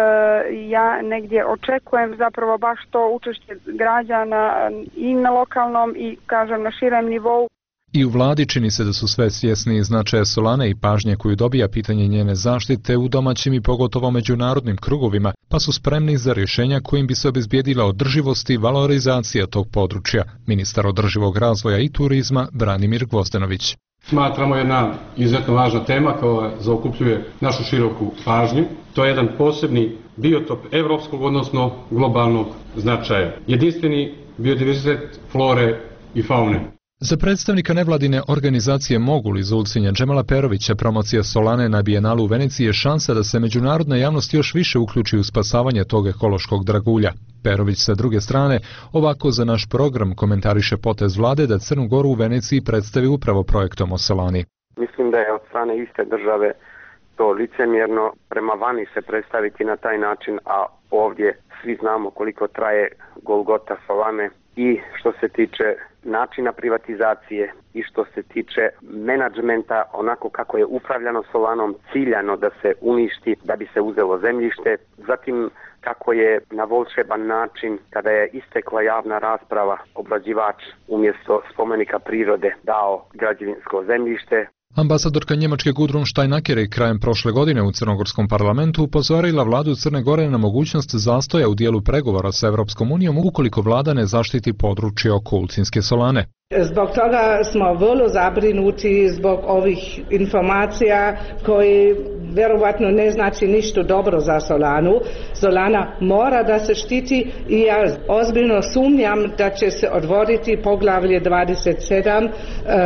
ja negdje očekujem zapravo baš to učešće građana i na lokalnom i kažem na širem nivou. I u vladi čini se da su sve svjesni značaja solane i pažnje koju dobija pitanje njene zaštite u domaćim i pogotovo međunarodnim krugovima, pa su spremni za rješenja kojim bi se obezbijedila održivost i valorizacija tog područja. Ministar održivog razvoja i turizma Branimir Gvozdenović. Smatramo jedna izuzetno važna tema koja zaokupljuje našu široku pažnju. To je jedan posebni biotop evropskog, odnosno globalnog značaja. Jedinstveni biodiverzitet flore i faune. Za predstavnika nevladine organizacije Mogul iz Ulcinja Džemala Perovića, promocija solane na bijenalu u Veneciji je šansa da se međunarodna javnost još više uključi u spasavanje tog ekološkog dragulja. Perović sa druge strane ovako za naš program komentariše potez vlade da Crnu Goru u Veneciji predstavi upravo projektom o solani. Mislim da je od strane iste države to licemjerno prema vani se predstaviti na taj način, a ovdje svi znamo koliko traje golgota Solane i što se tiče načina privatizacije i što se tiče menadžmenta, onako kako je upravljano Solanom, ciljano da se uništi, da bi se uzelo zemljište. Zatim kako je na volšeban način, kada je istekla javna rasprava, obrađivač umjesto spomenika prirode dao građevinsko zemljište. Ambasadorka Njemačke Gudrun Steinacker je krajem prošle godine u Crnogorskom parlamentu upozorila vladu Crne Gore na mogućnost zastoja u dijelu pregovora sa Europskom unijom ukoliko vlada ne zaštiti područje oko Ulcinske solane. Zbog toga smo vrlo zabrinuti zbog ovih informacija koji vjerovatno ne znači ništa dobro za Solanu. Solana mora da se štiti i ja ozbiljno sumnjam da će se otvoriti poglavlje dvadeset sedam um,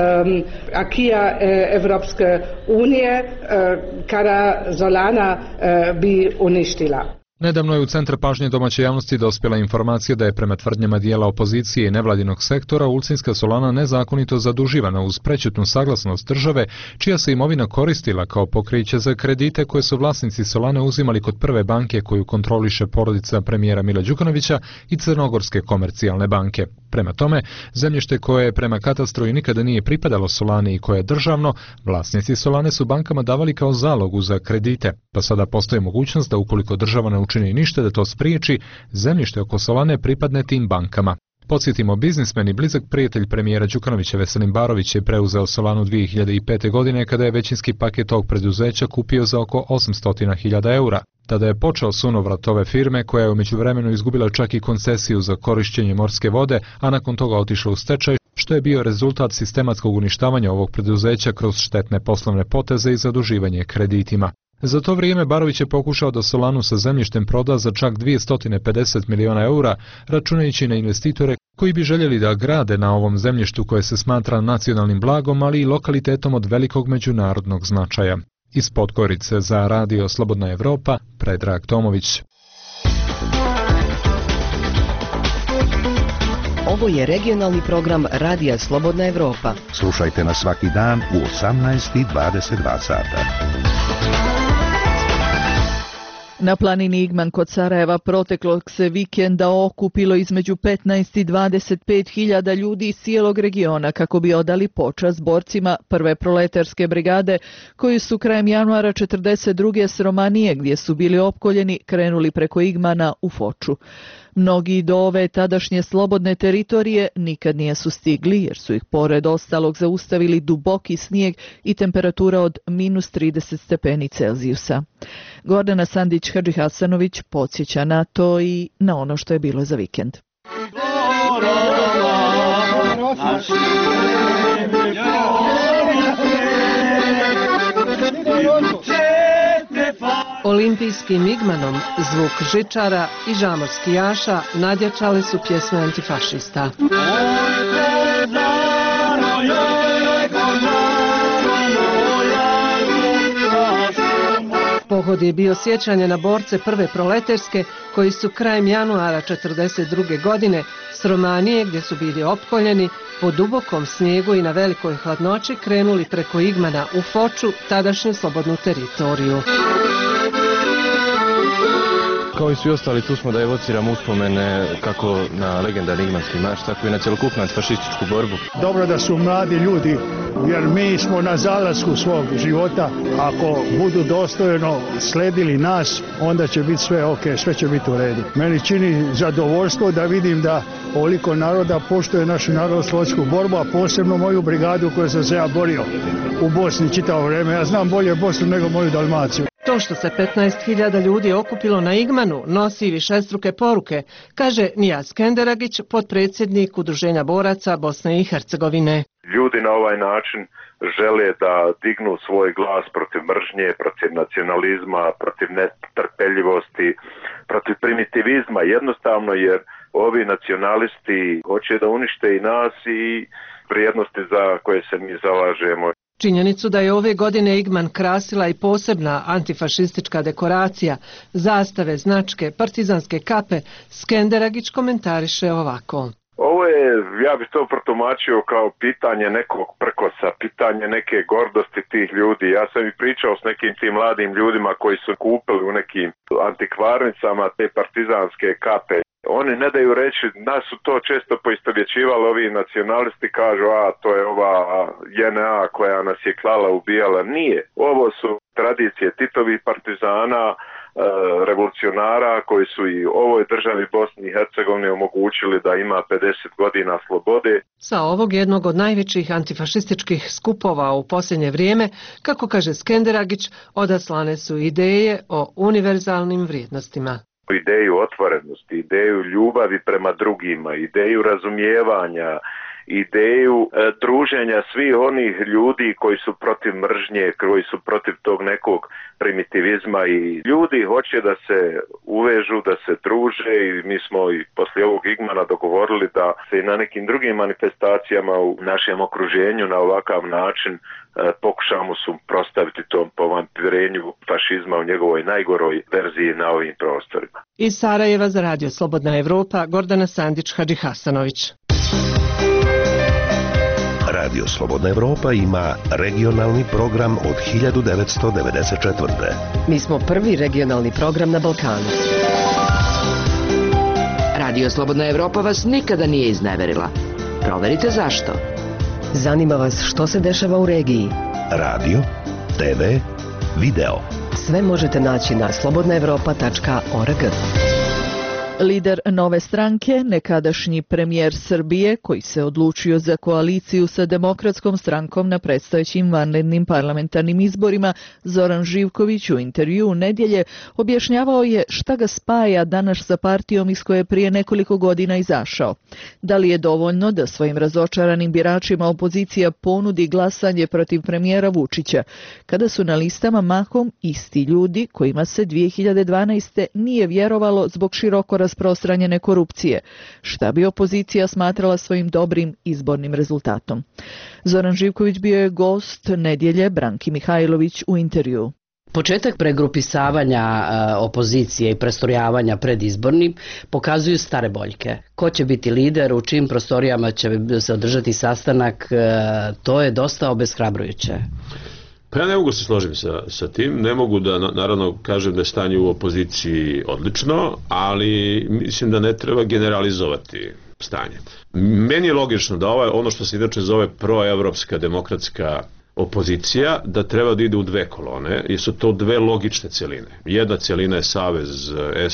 akija Evropske unije uh, kada Solana uh, bi uništila. Nedavno je u centar pažnje domaće javnosti dospjela informacija da je prema tvrdnjama dijela opozicije i nevladinog sektora Ulcinska solana nezakonito zaduživana uz prećutnu saglasnost države, čija se imovina koristila kao pokriće za kredite koje su vlasnici solane uzimali kod prve banke koju kontroliše porodica premijera Mila Đukanovića i Crnogorske komercijalne banke. Prema tome, zemljište koje prema katastru i nikada nije pripadalo solani i koje je državno, vlasnici solane su bankama davali kao zalogu za kredite, pa sada postoji mogućnost da ukoliko država ne učini ništa da to spriječi, zemljište oko solane pripadne tim bankama. Podsjetimo, biznismen i blizak prijatelj premijera Đukanovića Veselin Barović je preuzeo Solanu dvije hiljade pete. godine kada je većinski paket tog preduzeća kupio za oko osamsto hiljada eura. Tada je počeo sunovrat ove firme koja je u međuvremenu izgubila čak i koncesiju za korišćenje morske vode, a nakon toga otišla u stečaj, što je bio rezultat sistematskog uništavanja ovog preduzeća kroz štetne poslovne poteze i zaduživanje kreditima. Za to vrijeme Barović je pokušao da Solanu sa zemljištem proda za čak dvjesto pedeset miliona eura, računajući na investitore koji bi željeli da grade na ovom zemljištu koje se smatra nacionalnim blagom, ali i lokalitetom od velikog međunarodnog značaja. Iz Podgorice za Radio Slobodna Evropa, Predrag Tomović. Ovo je regionalni program Radija Slobodna Evropa. Slušajte nas svaki dan u osamnaest i dvadeset dva sata. Na planini Igman kod Sarajeva proteklog se vikenda okupilo između petnaest i dvadeset pet hiljada ljudi iz cijelog regiona kako bi odali počast borcima prve proletarske brigade koji su krajem januara četrdeset druge s Romanije, gdje su bili opkoljeni, krenuli preko Igmana u Foču. Mnogi do ove tadašnje slobodne teritorije nikad nijesu stigli jer su ih pored ostalog zaustavili duboki snijeg i temperatura od minus trideset stepeni Celzijusa. Gordana Sandić-Hadžihasanović podsjeća na to i na ono što je bilo za vikend. Olimpijskim Igmanom, zvuk žičara i žamorski jaša nadjačali su pjesme antifašista. Pohod je bio sjećanje na borce prve proletarske koji su krajem januara četrdeset druge. godine s Romanije, gdje su bili opkoljeni, po dubokom snijegu i na velikoj hladnoći krenuli preko Igmana u Foču, tadašnju slobodnu teritoriju. Kao i svi ostali, tu smo da evociramo uspomene kako na legendarni Igmanski marš, tako i na cjelokupnu antifašističku borbu. Dobro da su mladi ljudi, jer mi smo na zalasku svog života. Ako budu dostojno sledili nas, onda će biti sve ok, sve će biti u redu. Meni čini zadovoljstvo da vidim da ovoliko naroda poštuje našu narodnooslobodilačku borbu, a posebno moju brigadu koju sam se ja borio u Bosni čitavo vrijeme. Ja znam bolje Bosnu nego moju Dalmaciju. To što se petnaest hiljada ljudi okupilo na Igmanu nosi višestruke poruke, kaže Nijaz Skenderagić, potpredsjednik Udruženja boraca Bosne i Hercegovine. Ljudi na ovaj način žele da dignu svoj glas protiv mržnje, protiv nacionalizma, protiv netrpeljivosti, protiv primitivizma, jednostavno jer ovi nacionalisti hoće da unište i nas i vrijednosti za koje se mi zalažemo. Činjenicu da je ove godine Igman krasila i posebna antifašistička dekoracija, zastave, značke, partizanske kape, Skenderagić komentariše ovako. Ovo je, ja bih to protumačio kao pitanje nekog prkosa, pitanje neke gordosti tih ljudi. Ja sam i pričao s nekim tim mladim ljudima koji su kupili u nekim antikvarnicama te partizanske kape. Oni ne daju reći, nas su to često poistovjećivali, ovi nacionalisti kažu, a to je ova J N A koja nas je klala, ubijala. Nije. Ovo su tradicije Titovih partizana, revolucionara koji su i ovoj državi Bosni i Hercegovini omogućili da ima pedeset godina slobode. Sa ovog jednog od najvećih antifašističkih skupova u posljednje vrijeme, kako kaže Skenderagić, odaslane su ideje o univerzalnim vrijednostima. Ideju otvorenosti, ideju ljubavi prema drugima, ideju razumijevanja, ideju e, druženja svih onih ljudi koji su protiv mržnje, koji su protiv tog nekog primitivizma i ljudi hoće da se uvežu, da se druže i mi smo i poslije ovog Igmana dogovorili da se i na nekim drugim manifestacijama u našem okruženju na ovakav način e, pokušamo suprotstaviti tom povampirenju fašizma u njegovoj najgoroj verziji na ovim prostorima. Iz Sarajeva za Radio Slobodna Evropa, Gordana Sandić-Hadžihasanović. Radio Slobodna Evropa ima regionalni program od hiljadu devetsto devedeset četvrte. Mi smo prvi regionalni program na Balkanu. Radio Slobodna Evropa vas nikada nije izneverila. Proverite zašto. Zanima vas što se dešava u regiji. Radio, te ve, video. Sve možete naći na slobodna evropa tačka org. Lider Nove stranke, nekadašnji premijer Srbije, koji se odlučio za koaliciju sa Demokratskom strankom na predstojećim vanrednim parlamentarnim izborima, Zoran Živković u intervju u nedjelje objašnjavao je šta ga spaja danas sa partijom iz koje je prije nekoliko godina izašao. Da li je dovoljno da svojim razočaranim biračima opozicija ponudi glasanje protiv premijera Vučića, kada su na listama mahom isti ljudi kojima se dvije hiljade dvanaeste. nije vjerovalo zbog široko rasprostranjene korupcije, šta bi opozicija smatrala svojim dobrim izbornim rezultatom. Zoran Živković bio je gost nedjelje Branki Mihajlović u intervju. Početak pregrupisavanja opozicije i prestrojavanja pred izbornim pokazuju stare boljke. Ko će biti lider, u čim prostorijama će se održati sastanak, to je dosta obeshrabrujuće. Pa ja ne mogu se složiti sa, sa tim, ne mogu da naravno kažem da je stanje u opoziciji odlično, ali mislim da ne treba generalizovati stanje. Meni je logično da ovaj, ono što se inače zove proevropska demokratska opozicija, da treba da ide u dve kolone, jer su to dve logične cjeline. Jedna cjelina je savez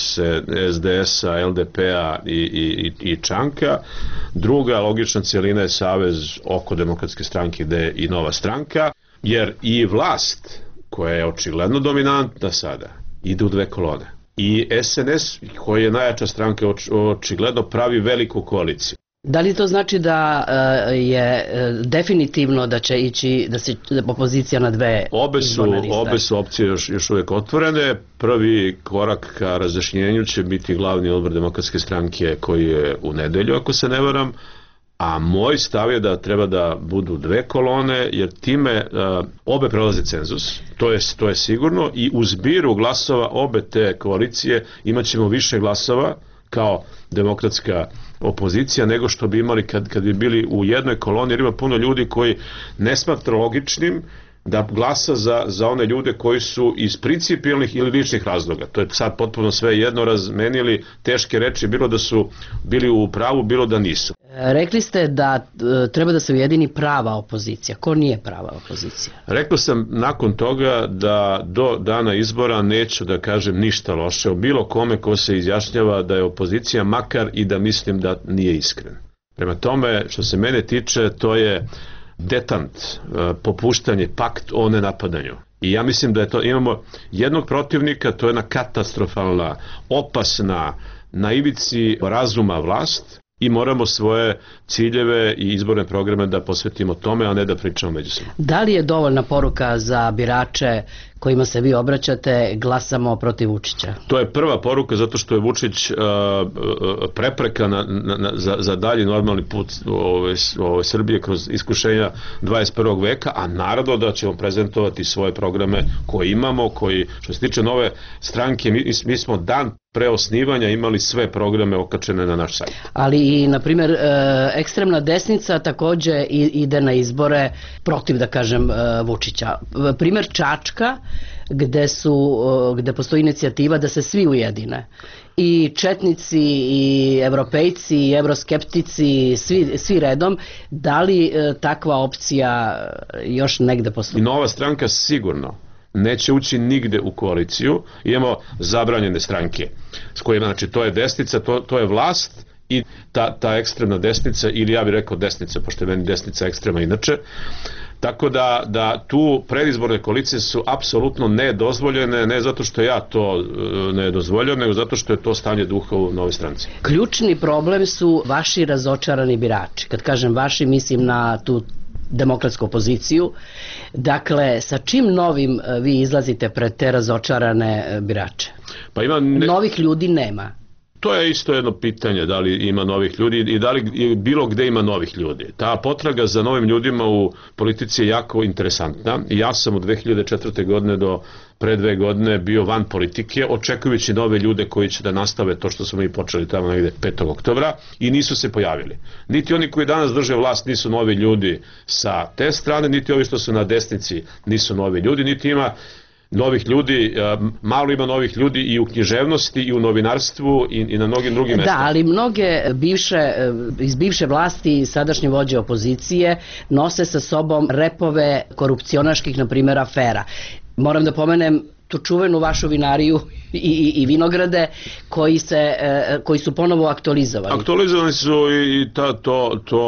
es de es-a, el de pe-a i, i, i Čanka, druga logična cjelina je savez oko Demokratske stranke gde i Nova stranka, jer i vlast, koja je očigledno dominantna sada, ide u dve kolone. I es en es, koja je najjača stranka, očigledno pravi veliku koaliciju. Da li to znači da je definitivno da će ići, da se opozicija na dve obe su, izborne liste? Obe su opcije još, još uvijek otvorene. Prvi korak ka razjašnjenju će biti glavni odbor Demokratske stranke koji je u nedelju, ako se ne varam, a moj stav je da treba da budu dve kolone, jer time uh, obe prelaze cenzus, to je, to je sigurno, i u zbiru glasova obe te koalicije imat ćemo više glasova kao demokratska opozicija nego što bi imali kad, kad bi bili u jednoj koloni, jer ima puno ljudi koji ne smatra logičnim da glasa za, za one ljude koji su iz principijelnih ili ličnih razloga. To je sad potpuno sve jedno razmenili teške reči, bilo da su bili u pravu, bilo da nisu. Rekli ste da treba da se ujedini prava opozicija. Ko nije prava opozicija? Rekao sam nakon toga da do dana izbora neću da kažem ništa loše o bilo kome ko se izjašnjava da je opozicija, makar i da mislim da nije iskren. Prema tome, što se mene tiče, to je detant, popuštanje, pakt o nenapadanju. I ja mislim da je to, imamo jednog protivnika, to je jedna katastrofalna, opasna, na ivici razuma vlast, i moramo svoje ciljeve i izborne programe da posvetimo tome, a ne da pričamo međusobno. Da li je dovoljna poruka za birače kojima se vi obraćate, glasamo protiv Vučića? To je prva poruka zato što je Vučić uh, prepreka na, na, na, za, za dalji normalni put ove, ove Srbije kroz iskušenja dvadeset prvog veka, a naravno da ćemo prezentovati svoje programe koje imamo, koji, što se tiče nove stranke, mi, mi smo dan pre osnivanja imali sve programe okačene na naš sajt. Ali i, na primjer, ekstremna desnica takođe ide na izbore protiv, da kažem, Vučića. Primjer Čačka, gde, su, gde postoji inicijativa da se svi ujedine. I četnici, i evropejci, i evroskeptici, svi, svi redom. Da li takva opcija još negde postoji? I Nova stranka sigurno neće ući nigde u koaliciju. Imamo zabranjene stranke s kojima, znači, to je desnica, to, to je vlast i ta, ta ekstremna desnica, ili ja bih rekao desnica, pošto je meni desnica ekstrema inače. Tako da, da tu predizborne koalicije su apsolutno nedozvoljene, ne zato što ja to ne dozvoljam, nego zato što je to stanje duha u Novoj stranci. Ključni problem su vaši razočarani birači. Kad kažem vaši, mislim na tu demokratsku opoziciju. Dakle, sa čim novim vi izlazite pred te razočarane birače? Pa ima ne... Novih ljudi nema. To je isto jedno pitanje, da li ima novih ljudi i da li bilo gde ima novih ljudi. Ta potraga za novim ljudima u politici je jako interesantna. Ja sam od dve hiljade četvrte. godine do pre dve godine bio van politike, očekujući nove ljude koji će da nastave to što smo mi počeli tamo negde petog oktobra i nisu se pojavili. Niti oni koji danas drže vlast nisu novi ljudi sa te strane, niti ovi što su na desnici nisu novi ljudi, niti ima novih ljudi, malo ima novih ljudi i u književnosti i u novinarstvu i, i na mnogim drugim mestima. Da, ali mnoge bivše, iz bivše vlasti, sadašnje vođe opozicije nose sa sobom repove korupcionaških, na primjer, afera. Moram da pomenem tu čuvenu vašu vinariju i, i, i vinograde koji, se, koji su ponovo aktualizovani. Aktualizovani su i ta, to, to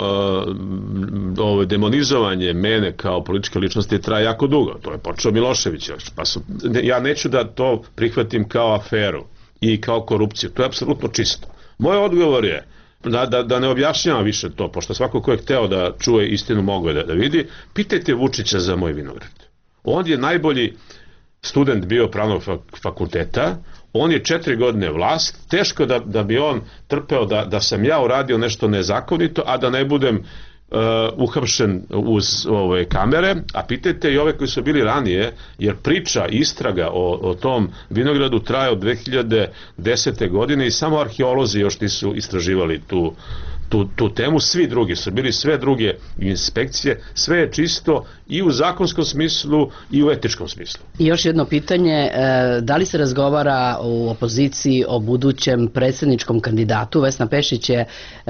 uh, ovo demonizovanje mene kao političke ličnosti traje jako dugo. To je počeo Milošević. Pa su, ja neću da to prihvatim kao aferu i kao korupciju. To je apsolutno čisto. Moj odgovor je da, da, da ne objašnjavam više to, pošto svako ko je hteo da čuje istinu mogo je da, da vidi. Pitajte Vučića za moj vinograd. On je najbolji student bio pravnog fakulteta, on je četiri godine vlast, teško da, da bi on trpeo da, da sam ja uradio nešto nezakonito, a da ne budem uh, uhapšen uz ove kamere, a pitajte i ove koji su bili ranije, jer priča, istraga o, o tom vinogradu traje od dve hiljade desete. godine i samo arheolozi još nisu istraživali tu Tu, tu temu, svi drugi su bili, sve druge inspekcije, sve je čisto i u zakonskom smislu i u etičkom smislu. I još jedno pitanje, da li se razgovara u opoziciji o budućem predsjedničkom kandidatu? Vesna Pešić je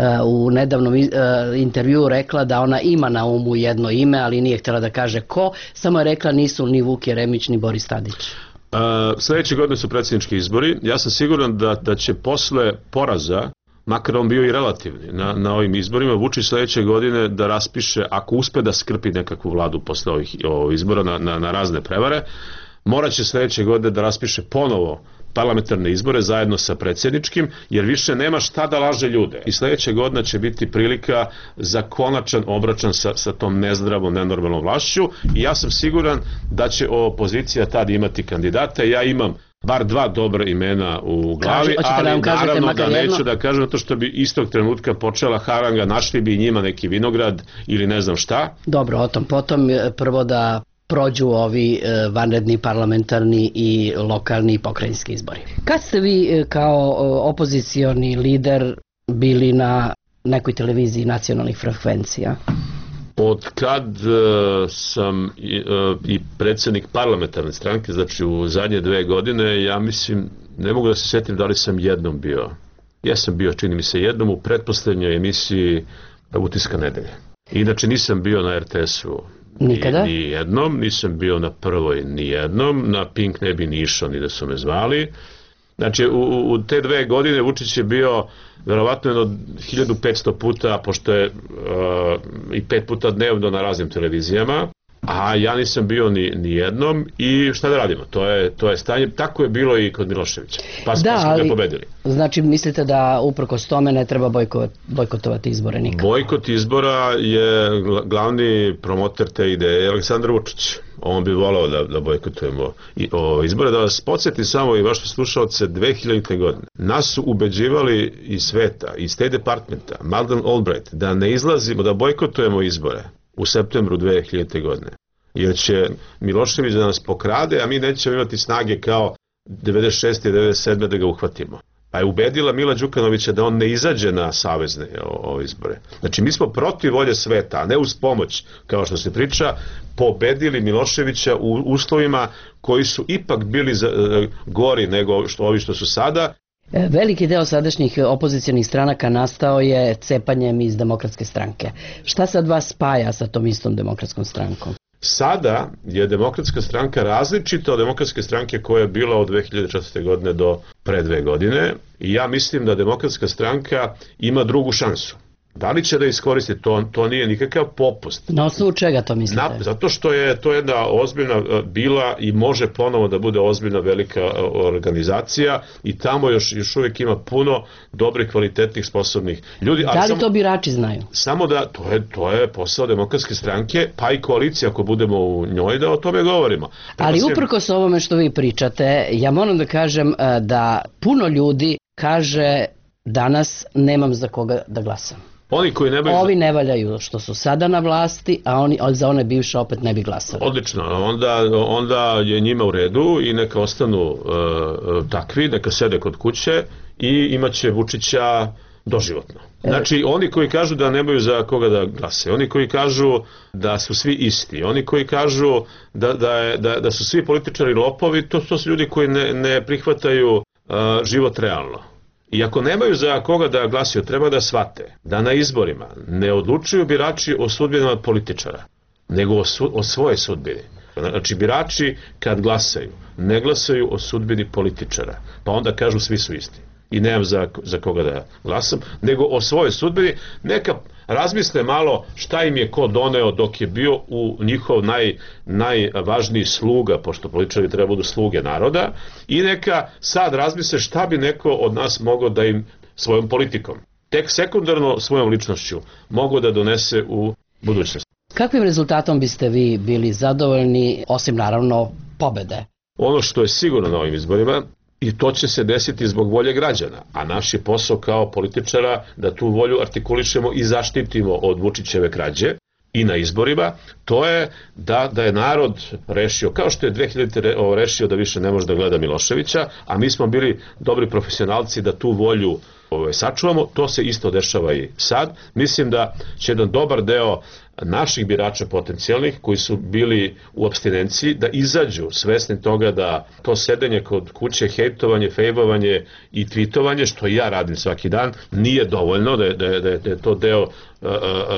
u nedavnom intervjuu rekla da ona ima na umu jedno ime, ali nije htjela da kaže ko, samo je rekla nisu ni Vuk Jeremić ni Boris Tadić. Uh, sljedeće godine su predsjednički izbori, ja sam siguran da, da će posle poraza, makar on bio i relativni na, na ovim izborima, Vučić sljedeće godine da raspiše, ako uspe da skrpi nekakvu vladu posle ovih, ovih izbora na, na, na razne prevare, morat će sljedeće godine da raspiše ponovo parlamentarne izbore zajedno sa predsjedničkim, jer više nema šta da laže ljude. I sljedeće godine će biti prilika za konačan obračun sa, sa tom nezdravom, nenormalnom vlašću i ja sam siguran da će opozicija tad imati kandidate. Ja imam bar dva dobra imena u glavi, Kaži, ali da naravno da neću jedno? da kažem to što bi istog trenutka počela haranga, našli bi njima neki vinograd ili ne znam šta. Dobro, o tom potom prvo da prođu ovi vanredni parlamentarni i lokalni i pokrajinski izbori. Kad ste vi kao opozicioni lider bili na nekoj televiziji nacionalnih frekvencija? Od kad uh, sam i, uh, i predsjednik parlamentarne stranke, znači u zadnje dve godine, ja mislim, ne mogu da se sjetim da li sam jednom bio. Ja sam bio, čini mi se, jednom u pretposlednjoj emisiji Utiska nedelje. Inače nisam bio na er te esu Nikada? Ni, ni jednom, nisam bio na Prvoj ni jednom, na Pink ne bi ni išao ni da su me zvali. Znači, u, u te dve godine Vučić je bio verovatno jedno hiljadu petsto puta, pošto je uh, i pet puta dnevno na raznim televizijama. a ja nisam bio ni, ni jednom i šta da radimo, to je, to je stanje, tako je bilo i kod Miloševića, pa, da, pa smo ga pobedili. Znači mislite da uprkos tome ne treba bojkot, bojkotovati izbore nikako? Bojkot izbora je glavni promoter te ideje Aleksandar Vučić. On bi volao da, da bojkotujemo i, o, izbore. Da vas podsjeti samo i vaše slušalce, dve hiljadite. godine nas su ubeđivali iz sveta, iz State Departmenta, Madeleine Albright, da ne izlazimo, da bojkotujemo izbore u septembru dve hiljadite. godine. Jer će Milošević da nas pokrade, a mi nećemo imati snage kao devedeset šeste i devedeset sedme da ga uhvatimo. Pa je ubedila Mila Đukanovića da on ne izađe na savezne o, o izbore. Znači mi smo protiv volje sveta, a ne uz pomoć, kao što se priča, pobedili Miloševića u uslovima koji su ipak bili za, e, gori nego što ovi što su sada. Veliki deo sadašnjih opozicionih stranaka nastao je cepanjem iz Demokratske stranke. Šta sad vas spaja sa tom istom Demokratskom strankom? Sada je Demokratska stranka različita od Demokratske stranke koja je bila od dve hiljade četvrte. godine do pre dve godine i ja mislim da Demokratska stranka ima drugu šansu. Da li će da iskoristi to, to nije nikakav popust. Na osnovu čega to mislite? Na, zato što je to jedna ozbiljna bila i može ponovo da bude ozbiljna velika organizacija i tamo još, još uvijek ima puno dobrih, kvalitetnih, sposobnih ljudi. Da li ali samo, to birači znaju? Samo da, to je, to je posao Demokratske stranke, pa i koalicija ako budemo u njoj da o tome govorimo. Prema ali uprkos ovome što vi pričate, ja moram da kažem da puno ljudi kaže danas nemam za koga da glasam. Oni koji ne Ovi ne valjaju što su sada na vlasti, a oni za one bivše opet ne bi glasali. Odlično, onda, onda je njima u redu i neka ostanu uh, takvi, neka sede kod kuće i imaće Vučića doživotno. Znači, oni koji kažu da nemaju za koga da glase, oni koji kažu da su svi isti, oni koji kažu da, da, je, da, da su svi političari lopovi, to, to su ljudi koji ne, ne prihvataju uh, život realno. I ako nemaju za koga da glasaju, treba da shvate da na izborima ne odlučuju birači o sudbinama političara, nego o, su, o svoje sudbini. Znači, birači kad glasaju, ne glasaju o sudbini političara, pa onda kažu svi su isti i nemam za, za koga da glasam, nego o svojoj sudbini. Neka razmisle malo šta im je ko doneo dok je bio u njihov naj, najvažniji sluga, pošto političari treba budu sluge naroda, i neka sad razmisle šta bi neko od nas mogao da im svojom politikom, tek sekundarno svojom ličnošću, mogao da donese u budućnosti. Kakvim rezultatom biste vi bili zadovoljni, osim naravno pobede? Ono što je sigurno na ovim izborima, i to će se desiti zbog volje građana, a naš je posao kao političara da tu volju artikulišemo i zaštitimo od Vučićeve krađe i na izborima, to je da, da je narod rešio, kao što je dve hiljadite. rešio da više ne može da gleda Miloševića, a mi smo bili dobri profesionalci da tu volju ovaj, sačuvamo, to se isto dešava i sad. Mislim da će jedan dobar deo naših birača potencijalnih koji su bili u apstinenciji da izađu svesni toga da to sedenje kod kuće, hejtovanje, fejbovanje i tvitovanje, što ja radim svaki dan, nije dovoljno, da je, da je, da je to deo uh, uh,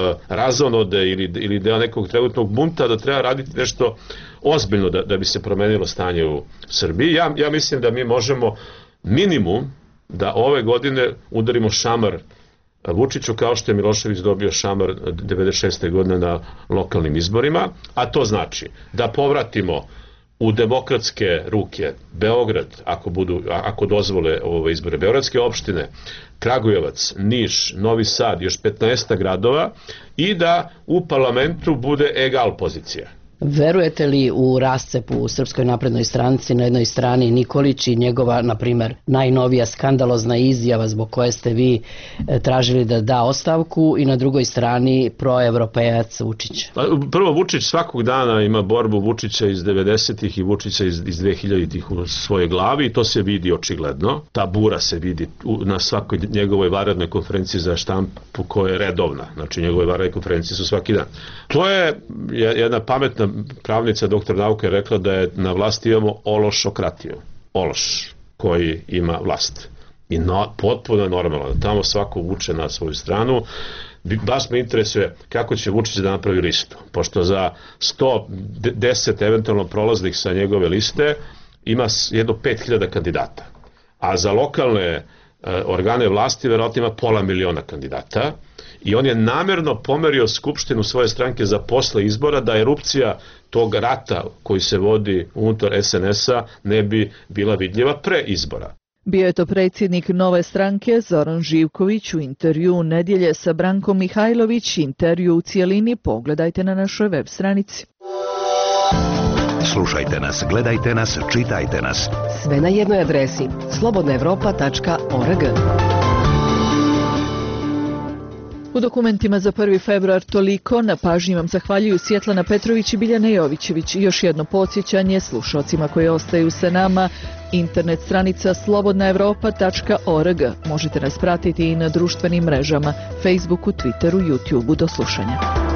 razonode ili, ili deo nekog trenutnog bunta, da treba raditi nešto ozbiljno da, da bi se promenilo stanje u Srbiji. Ja, ja mislim da mi možemo minimum da ove godine udarimo šamar Vučiću kao što je Milošević dobio šamar devedeset šeste. godine na lokalnim izborima, a to znači da povratimo u demokratske ruke Beograd, ako, budu, ako dozvole ove izbore, beogradske opštine, Kragujevac, Niš, Novi Sad, još petnaest gradova i da u parlamentu bude egal pozicija. Verujete li u rascep u Srpskoj naprednoj stranci, na jednoj strani Nikolić i njegova, na primer, najnovija skandalozna izjava zbog koje ste vi tražili da da ostavku, i na drugoj strani proevropejac Vučić? Prvo, Vučić svakog dana ima borbu Vučića iz devedesetih i Vučića iz, iz dve hiljaditih u svojoj glavi i to se vidi očigledno. Ta bura se vidi na svakoj njegovoj vanrednoj konferenciji za štampu koja je redovna. Znači, njegove vanredne konferencije su svaki dan. To je jedna pametna pravnica, doktor nauke, je rekla da je na vlasti imamo ološokratiju. Ološ koji ima vlast. I no, potpuno je normalno da tamo svako vuče na svoju stranu. Baš me interesuje kako će Vučić da napravi listu. Pošto za sto deset eventualno prolaznih sa njegove liste ima jedno pet hiljada kandidata. A za lokalne organe vlasti verovatno ima pola miliona kandidata I on je namjerno pomerio skupštinu svoje stranke za posle izbora da erupcija tog rata koji se vodi unutar es en es-a ne bi bila vidljiva pre izbora. Bio je to predsjednik Nove stranke Zoran Živković u intervju nedjelje sa Brankom Mihajlović. Intervju u cijelini pogledajte na našoj web stranici. Slušajte nas, gledajte nas, čitajte nas. Sve na jednoj adresi slobodna evropa tačka org. U dokumentima za prvi februar toliko. Na pažnji vam zahvaljuju Svjetlana Petrović i Biljana Jovićević. Još jedno podsjećanje slušalcima koji ostaju sa nama. Internet stranica slobodna evropa tačka org. Možete nas pratiti i na društvenim mrežama, Facebooku, Twitteru, YouTubeu. Do slušanja.